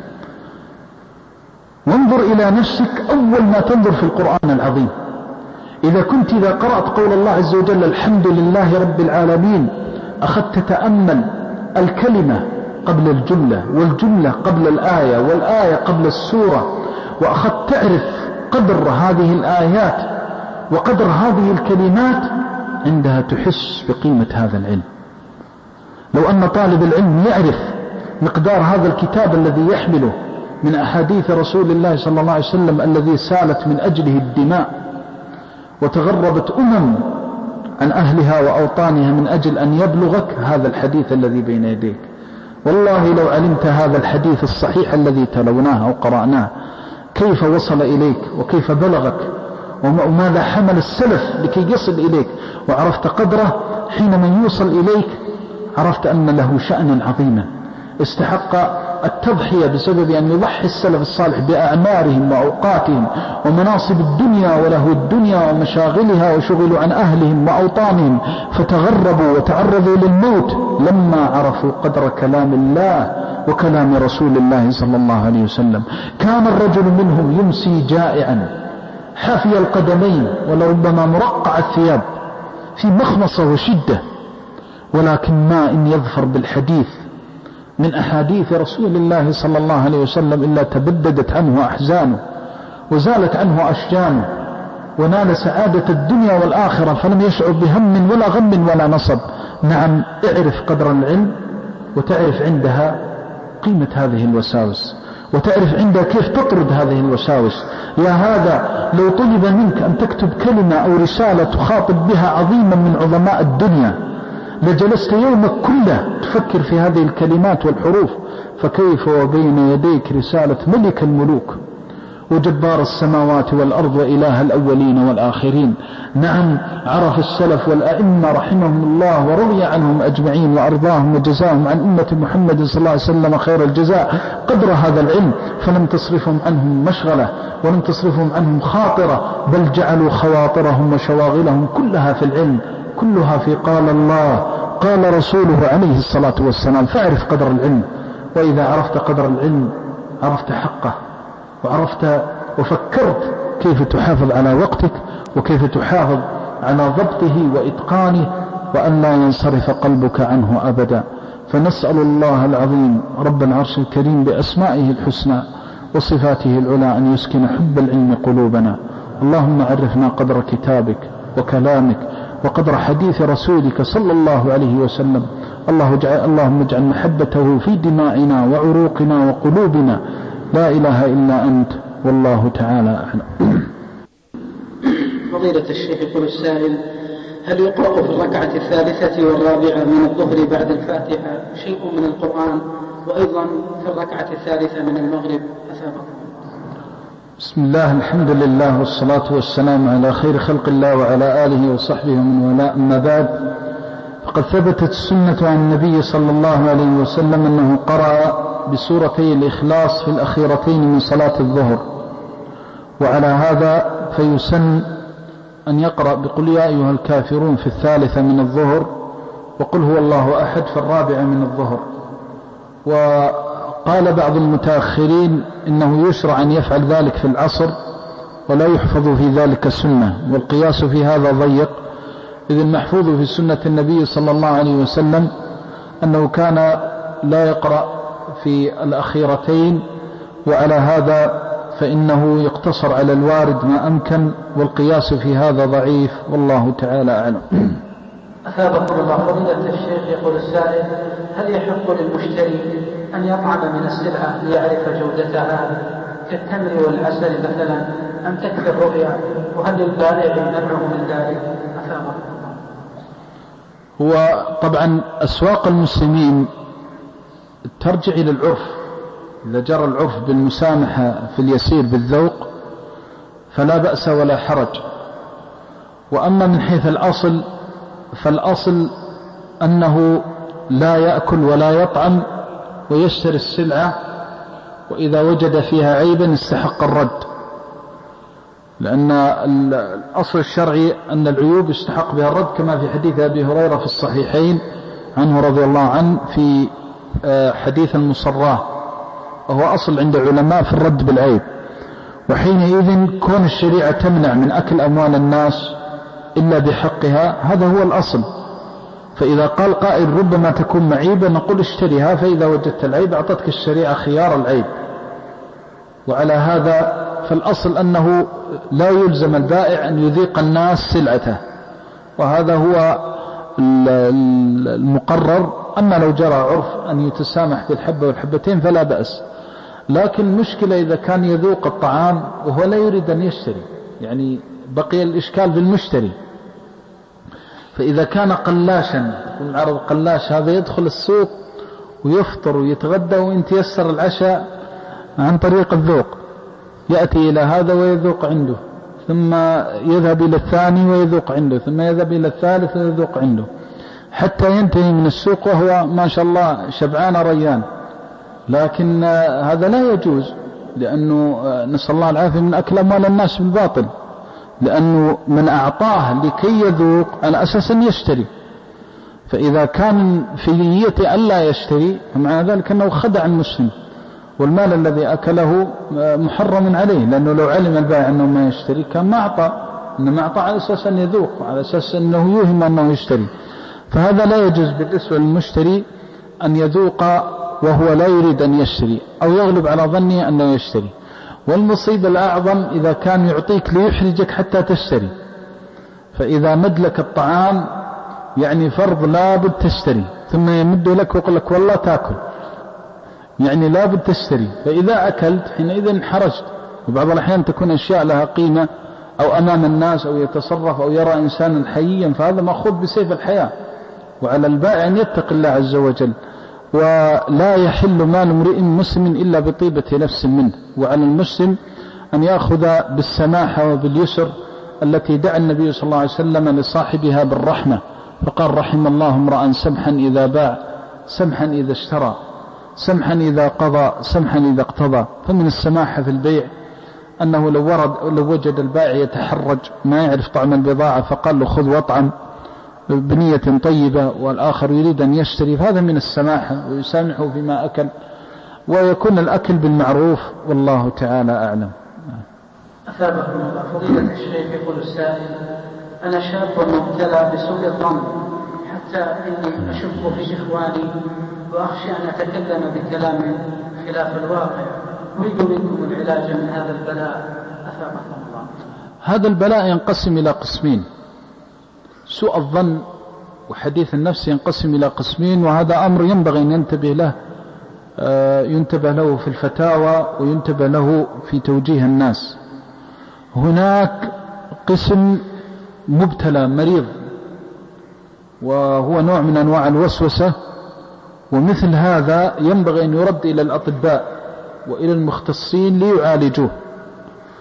وانظر إلى نفسك أول ما تنظر في القرآن العظيم، إذا كنت إذا قرأت قول الله عز وجل الحمد لله رب العالمين أخذت تتأمل الكلمة قبل الجملة والجملة قبل الآية والآية قبل السورة، وأخذت تعرف قدر هذه الآيات وقدر هذه الكلمات، عندها تحس بقيمة هذا العلم. لو أن طالب العلم يعرف مقدار هذا الكتاب الذي يحمله من أحاديث رسول الله صلى الله عليه وسلم الذي سالت من أجله الدماء وتغربت أمم عن أهلها وأوطانها من أجل أن يبلغك هذا الحديث الذي بين يديك، والله لو علمت هذا الحديث الصحيح الذي تلوناه أو قرأناه كيف وصل إليك وكيف بلغك وماذا حمل السلف لكي يصل إليك، وعرفت قدره حينما يوصل إليك عرفت أن له شأنا عظيما استحق التضحية بسبب أن يضحي السلف الصالح بأعمارهم وأوقاتهم ومناصب الدنيا وله الدنيا ومشاغلها، وشغلوا عن أهلهم وأوطانهم فتغربوا وتعرضوا للموت لما عرفوا قدر كلام الله وكلام رسول الله صلى الله عليه وسلم. كان الرجل منهم يمسي جائعا حافي القدمين ولربما مرقع الثياب في مخمصة وشدة، ولكن ما إن يظفر بالحديث من أحاديث رسول الله صلى الله عليه وسلم إلا تبددت عنه أحزانه وزالت عنه أشجانه ونال سعادة الدنيا والآخرة، فلم يشعر بهم ولا غم ولا نصب. نعم، اعرف قدر العلم وتعرف عندها قيمة هذه الوساوس وتعرف عندها كيف تطرد هذه الوساوس. يا هذا لو طلب منك أن تكتب كلمة أو رسالة تخاطب بها عظيما من عظماء الدنيا لجلست يومك كله تفكر في هذه الكلمات والحروف، فكيف وبين يديك رسالة ملك الملوك وجبار السماوات والأرض وإله الأولين والآخرين. نعم، عرف السلف والأئمة رحمهم الله ورضي عنهم أجمعين وأرضاهم وجزاهم عن أمة محمد صلى الله عليه وسلم خير الجزاء قدر هذا العلم، فلم تصرفهم عنهم مشغلة ولم تصرفهم عنهم خاطرة، بل جعلوا خواطرهم وشواغلهم كلها في العلم، كلها في قال الله قال رسوله عليه الصلاة والسلام. فاعرف قدر العلم، وإذا عرفت قدر العلم عرفت حقه وعرفت وفكرت كيف تحافظ على وقتك وكيف تحافظ على ضبطه وإتقانه وأن لا ينصرف قلبك عنه أبدا. فنسأل الله العظيم رب العرش الكريم بأسمائه الحسنى وصفاته العلى أن يسكن حب العلم قلوبنا. اللهم عرفنا قدر كتابك وكلامك وقدر حديث رسولك صلى الله عليه وسلم. اللهم اجعل محبته في دمائنا وعروقنا وقلوبنا. لا إله إلا أنت والله تعالى أعلم. فضيلة الشيخ يقول السائل: هل يقرأ في الركعة الثالثة والرابعة من الظهر بعد الفاتحة شيء من القرآن، وأيضا في الركعة الثالثة من المغرب؟ أثابكم. بسم الله، الحمد لله والصلاة والسلام على خير خلق الله وعلى آله وصحبه ومن والاه، أما بعد، فقد ثبتت السنة عن النبي صلى الله عليه وسلم أنه قرأ بسورتي الإخلاص في الأخيرتين من صلاة الظهر، وعلى هذا فيسن أن يقرأ بقل يا أيها الكافرون في الثالثة من الظهر، وقل هو الله أحد في الرابعة من الظهر. وقال بعض المتأخرين إنه يشرع أن يفعل ذلك في العصر ولا يحفظ في ذلك السنة، والقياس في هذا ضيق، إذ المحفوظ في سنة النبي صلى الله عليه وسلم أنه كان لا يقرأ في الأخيرتين، وعلى هذا فإنه يقتصر على الوارد ما أمكن، والقياس في هذا ضعيف، والله تعالى أعلم. أثابكم الله. فضيلة الشيخ يقول السائل: هل يحق للمشتري أن يطعم من السلعة ليعرف جودتها كالتمر والعسل مثلا، أم تكفي الرؤيا؟ وهل للبائع منعه من ذلك؟ أثابكم الله. هو طبعا أسواق المسلمين ترجع إلى العرف، إذا جرى العرف بالمسامحة في اليسير بالذوق فلا بأس ولا حرج. وأما من حيث الأصل فالأصل أنه لا يأكل ولا يطعم ويشتري السلعة، وإذا وجد فيها عيبا استحق الرد، لأن الأصل الشرعي أن العيوب يستحق بها الرد، كما في حديث أبي هريرة في الصحيحين عنه رضي الله عنه في حديث المصراه، وهو أصل عند علماء في الرد بالعيب. وحينئذ كون الشريعة تمنع من أكل أموال الناس إلا بحقها، هذا هو الأصل. فإذا قال قائل ربما تكون معيبة، نقول اشتريها، فإذا وجدت العيب أعطتك الشريعة خيار العيب. وعلى هذا فالأصل أنه لا يلزم البائع أن يذيق الناس سلعته، وهذا هو المقرر. أما لو جرى عرف أن يتسامح بالحبة والحبتين فلا بأس، لكن المشكلة إذا كان يذوق الطعام وهو لا يريد أن يشتري، يعني بقي الإشكال بالمشتري. فإذا كان قلاشا، العرض قلاش، هذا يدخل السوق ويفطر ويتغدى وإن تيسر العشاء عن طريق الذوق، يأتي إلى هذا ويذوق عنده، ثم يذهب إلى الثاني ويذوق عنده، ثم يذهب إلى الثالث ويذوق عنده، حتى ينتهي من السوق وهو ما شاء الله شبعان ريان. لكن هذا لا يجوز، لأنه نسأل الله العافية من أكل أموال الناس بالباطل، لأنه من أعطاه لكي يذوق على أساس أن يشتري. فإذا كان في نيته ألا يشتري فمعنى ذلك أنه خدع المسلم، والمال الذي أكله محرم عليه، لأنه لو علم البائع أنه ما يشتري كان ما أعطى، إنما أعطى على أساس أن يذوق، على أساس أنه يوهم أنه يشتري. فهذا لا يجوز بالنسبة للمشتري أن يذوق وهو لا يريد أن يشتري، أو يغلب على ظنه أنه يشتري. والمصيبة الأعظم إذا كان يعطيك ليحرجك حتى تشتري، فإذا مد لك الطعام يعني فرض لابد تشتري، ثم يمد لك ويقول لك والله تأكل، يعني لابد تشتري. فإذا أكلت حينئذ حرجت. وبعض الأحيان تكون أشياء لها قيمة أو أمام الناس أو يتصرف أو يرى إنسانا حييا، فهذا مأخوذ بسيف الحياة. وعلى البائع أن يتق الله عز وجل، ولا يحل مال امرئ مسلم إلا بطيبة نفس منه. وعلى المسلم أن يأخذ بالسماحة وباليسر التي دعا النبي صلى الله عليه وسلم لصاحبها بالرحمة، فقال رحم الله امرأ سمحا إذا باع، سمحا إذا اشترى، سمحا إذا قضى، سمحا إذا اقتضى. فمن السماحة في البيع أنه لو, ورد لو وجد البائع يتحرج ما يعرف طعم البضاعة فقال له خذ واطعم بنية طيبة، والآخر يريد أن يشتري، فهذا من السماحة، ويسامحه فيما أكل، ويكون الأكل بالمعروف، والله تعالى أعلم. أثابكم الله. فضيلة الشيخ يقول السائل: أنا شاب مبتلى بسوء الظن حتى إني أشك في إخواني وأخشى أن أتكلم بكلام خلاف الواقع، أريد منكم العلاج من هذا البلاء. أثابكم الله. هذا البلاء ينقسم إلى قسمين: سوء الظن وحديث النفس ينقسم إلى قسمين، وهذا أمر ينبغي أن ينتبه له، ينتبه له في الفتاوى وينتبه له في توجيه الناس. هناك قسم مبتلى مريض، وهو نوع من أنواع الوسوسة، ومثل هذا ينبغي أن يرد إلى الأطباء وإلى المختصين ليعالجوه.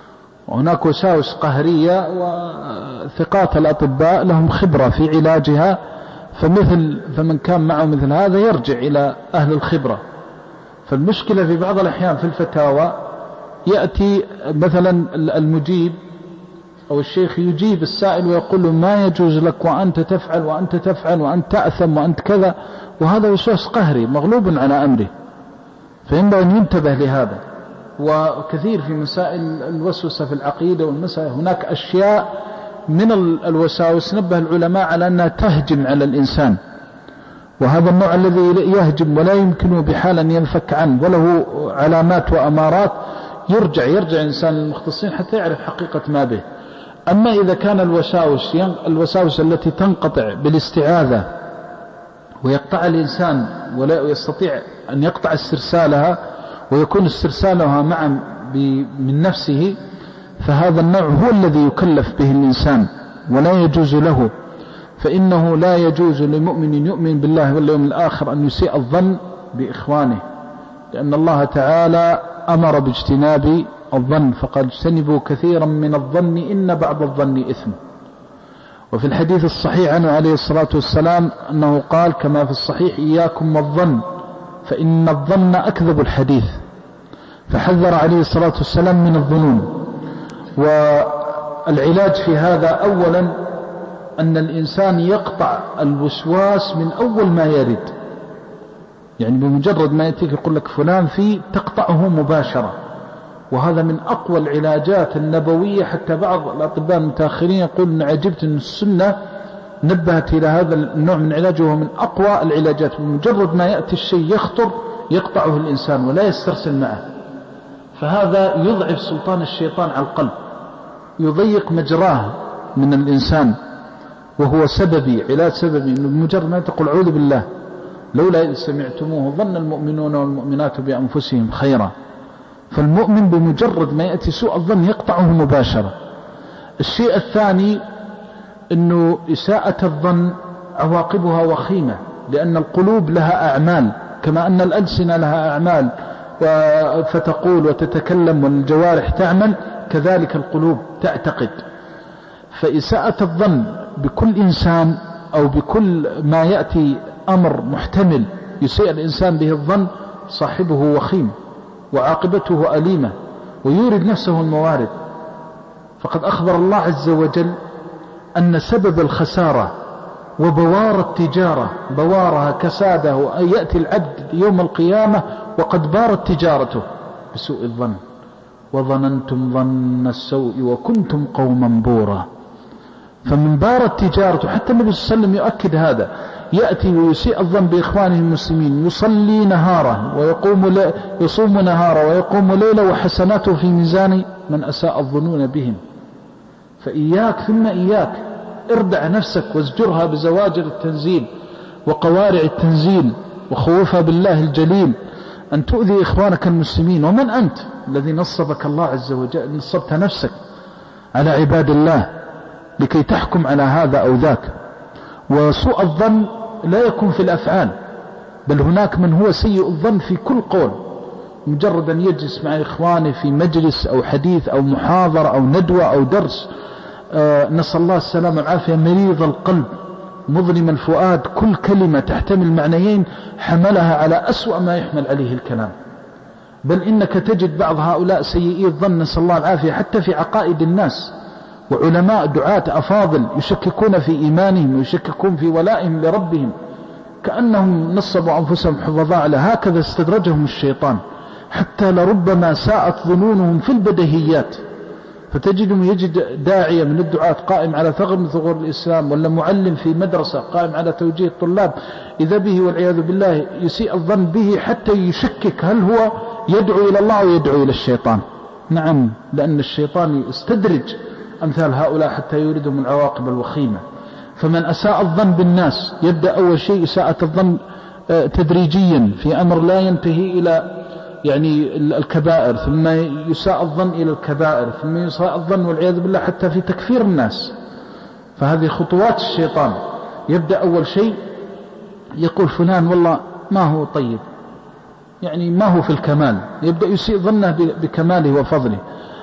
وهناك وساوس قهرية، وثقات الأطباء لهم خبرة في علاجها، فمثل فمن كان معه مثل هذا يرجع إلى أهل الخبرة. فالمشكلة في بعض الأحيان في الفتاوى يأتي مثلا المجيب أو الشيخ يجيب السائل ويقول له ما يجوز لك وأنت تفعل وأنت تفعل وأنت تأثم وأنت كذا، وهذا وسواس قهري مغلوب على أمره، فينبغي أن ينتبه لهذا. وكثير في مسائل الوسوسة في العقيدة والمسائل هناك أشياء من الوساوس نبه العلماء على أنها تهجم على الإنسان، وهذا النوع الذي يهجم ولا يمكنه بحال أن ينفك عنه وله علامات وأمارات، يرجع يرجع الإنسان للمختصين حتى يعرف حقيقة ما به. أما إذا كان الوساوس الوساوس التي تنقطع بالاستعاذة ويقطع الإنسان ولا يستطيع أن يقطع استرسالها ويكون استرسالها معا من نفسه، فهذا النوع هو الذي يكلف به الإنسان ولا يجوز له. فإنه لا يجوز لمؤمن يؤمن بالله واليوم الآخر أن يسيء الظن بإخوانه، لأن الله تعالى أمر باجتناب الظن، فقال اجتنبوا كثيرا من الظن إن بعض الظن إثم. وفي الحديث الصحيح عنه عليه الصلاة والسلام أنه قال كما في الصحيح إياكم والظن فإن الظن أكذب الحديث، فحذر عليه الصلاة والسلام من الظنون. والعلاج في هذا أولا أن الإنسان يقطع الوسواس من أول ما يرد، يعني بمجرد ما يأتيك يقول لك فلان فيه تقطعه مباشرة، وهذا من أقوى العلاجات النبوية. حتى بعض الأطباء المتأخرين يقول أن عجبت أن السنة نبهت إلى هذا النوع من علاجه، وهو من أقوى العلاجات. بمجرد ما يأتي الشيء يخطر يقطعه الإنسان ولا يسترسل معه، فهذا يضعف سلطان الشيطان على القلب، يضيق مجراه من الإنسان، وهو سببي علاج سببي. إنه بمجرد ما تقول أعوذ بالله لولا إذ سمعتموه ظن المؤمنون والمؤمنات بأنفسهم خيرا. فالمؤمن بمجرد ما يأتي سوء الظن يقطعه مباشرة. الشيء الثاني أنه إساءة الظن عواقبها وخيمة، لأن القلوب لها أعمال كما أن الألسنة لها أعمال فتقول وتتكلم والجوارح تعمل، كذلك القلوب تعتقد. فإساءة الظن بكل إنسان أو بكل ما يأتي أمر محتمل يسيء الإنسان به الظن صاحبه وخيم وعاقبته أليمة ويورد نفسه الموارد. فقد أخبر الله عز وجل أن سبب الخسارة وبوار التجارة بوارها كساده أن يأتي العبد يوم القيامة وقد بارت تجارته بسوء الظن، وظننتم ظن السوء وكنتم قوما بورا. فمن بارت تجارته، حتى النبي صلى الله عليه وسلم يؤكد هذا، يأتي ويسيء الظن بإخوانه المسلمين، يصلي نهارا ويقوم يصوم نهارا ويقوم ليلا وحسناته في ميزان من أساء الظنون بهم. فإياك ثم إياك اردع نفسك وازجرها بزواجر التنزيل وقوارع التنزيل وخوفها بالله الجليل أن تؤذي إخوانك المسلمين. ومن أنت الذي نصبك الله عز وجل؟ نصبت نفسك على عباد الله لكي تحكم على هذا أو ذاك. وسوء الظن لا يكون في الأفعال، بل هناك من هو سيء الظن في كل قول. مجرد أن يجلس مع إخوانه في مجلس أو حديث أو محاضرة أو ندوة أو درس، آه نسأل الله السلامة والعافية، مريض القلب مظلم الفؤاد، كل كلمة تحتمل معنيين حملها على أسوأ ما يحمل عليه الكلام. بل إنك تجد بعض هؤلاء سيئي الظن نسأل الله العافية حتى في عقائد الناس، وعلماء دعاة أفاضل يشككون في إيمانهم ويشككون في ولائهم لربهم كأنهم نصبوا أنفسهم حفظاء على. هكذا استدرجهم الشيطان حتى لربما ساءت ظنونهم في البديهيات، فتجدهم يجد داعية من الدعاة قائم على ثغر من ثغور الإسلام، ولا معلم في مدرسة قائم على توجيه الطلاب، إذا به والعياذ بالله يسيء الظن به حتى يشكك هل هو يدعو إلى الله أو يدعو إلى الشيطان. نعم، لأن الشيطان يستدرج أمثال هؤلاء حتى يوردهم العواقب الوخيمة. فمن أساء الظن بالناس يبدأ أول شيء إساءة الظن تدريجيا في أمر لا ينتهي إلى يعني الكبائر، ثم يساء الظن إلى الكبائر، ثم يساء الظن والعياذ بالله حتى في تكفير الناس. فهذه خطوات الشيطان. يبدأ أول شيء يقول فلان والله ما هو طيب، يعني ما هو في الكمال، يبدأ يسيء ظنه بكماله وفضله.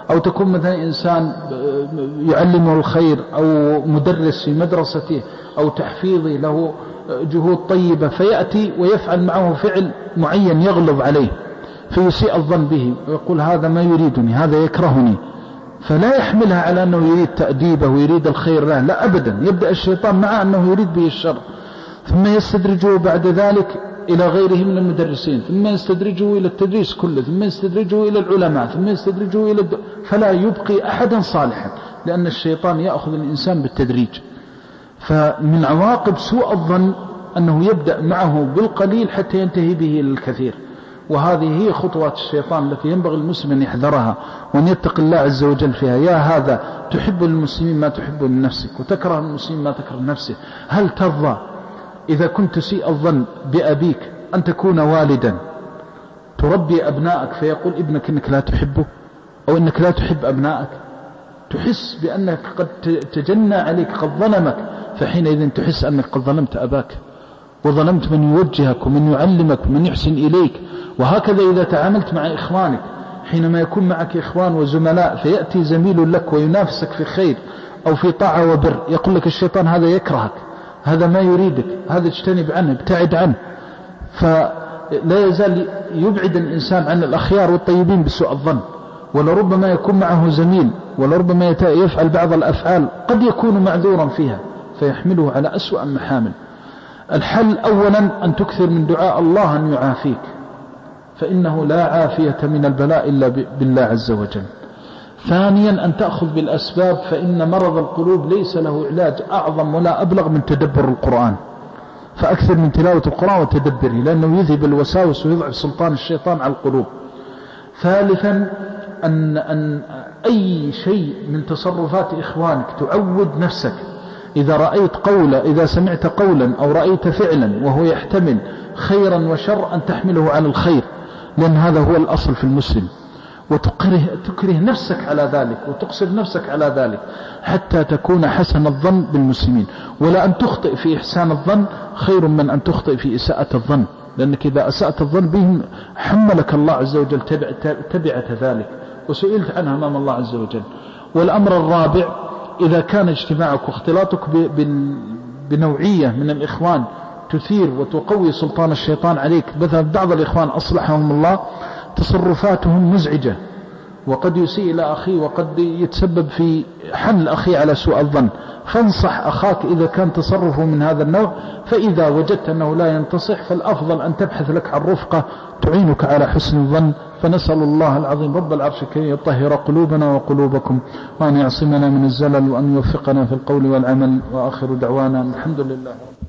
أو تكون مثلا إنسان يعلمه الخير أو مدرس في مدرسته أو تحفيظي له جهود طيبة، فيأتي ويفعل معه فعل معين يغلظ عليه فيسيء الظن به ويقول هذا ما يريدني، هذا يكرهني، فلا يحملها على أنه يريد تأديبه ويريد الخير له، لا أبدا، يبدأ الشيطان مع أنه يريد به الشر، ثم يستدرجه بعد ذلك إلى غيره من المدرسين، ثم يستدرجه إلى التدريس كله، ثم يستدرجه إلى العلماء، ثم يستدرجه إلى الد... فلا يبقي أحدا صالحا، لأن الشيطان يأخذ الإنسان بالتدريج. فمن عواقب سوء الظن أنه يبدأ معه بالقليل حتى ينتهي به إلى الكثير، وهذه هي خطوات الشيطان التي ينبغي المسلم أن يحذرها وأن يتقي الله عز وجل فيها. يا هذا تحب المسلمين ما تحب من نفسك، وتكره المسلمين ما تكره من نفسك، هل ترضى إذا كنت تسيء الظن بأبيك أن تكون والدا تربي أبنائك فيقول ابنك إنك لا تحبه أو إنك لا تحب أبنائك؟ تحس بأنك قد تجنى عليك، قد ظلمك، فحينئذ تحس أنك قد ظلمت أباك وظلمت من يوجهك ومن يعلمك ومن يحسن إليك. وهكذا إذا تعاملت مع إخوانك، حينما يكون معك إخوان وزملاء فيأتي زميل لك وينافسك في خير أو في طاعة وبر، يقول لك الشيطان هذا يكرهك، هذا ما يريدك، هذا اجتنب عنه، ابتعد عنه. فلا يزال يبعد الإنسان عن الأخيار والطيبين بسوء الظن. ولربما يكون معه زميل ولربما يفعل بعض الأفعال قد يكون معذورا فيها فيحمله على أسوأ المحامل. الحل أولا أن تكثر من دعاء الله أن يعافيك، فإنه لا عافية من البلاء إلا بالله عز وجل. ثانيا أن تأخذ بالأسباب، فإن مرض القلوب ليس له علاج أعظم ولا أبلغ من تدبر القرآن، فأكثر من تلاوة القرآن وتدبره، لأنه يذهب الوساوس ويضعف سلطان الشيطان على القلوب. ثالثا أن, أن أي شيء من تصرفات إخوانك تعود نفسك، إذا رأيت قولا إذا سمعت قولا أو رأيت فعلا وهو يحتمل خيرا وشر أن تحمله على الخير، لأن هذا هو الأصل في المسلم، وتكره تكره نفسك على ذلك وتقصر نفسك على ذلك حتى تكون حسن الظن بالمسلمين. ولا أن تخطئ في إحسان الظن خير من أن تخطئ في إساءة الظن، لأنك إذا أسأت الظن بهم حملك الله عز وجل تبعة ذلك وسئلت عنها أمام الله عز وجل. والأمر الرابع، إذا كان اجتماعك واختلاطك بنوعية من الإخوان تثير وتقوي سلطان الشيطان عليك، مثلا بعض الإخوان أصلحهم الله تصرفاتهم مزعجة وقد يسيء إلى أخيه وقد يتسبب في حمل أخيه على سوء الظن، فانصح أخاك إذا كان تصرفه من هذا النوع. فإذا وجدت أنه لا ينتصح فالأفضل أن تبحث لك عن رفقة تعينك على حسن الظن. فنسأل الله العظيم رب العرش الكريم يطهر قلوبنا وقلوبكم، وأن يعصمنا من الزلل، وأن يوفقنا في القول والعمل. وآخر دعوانا الحمد لله.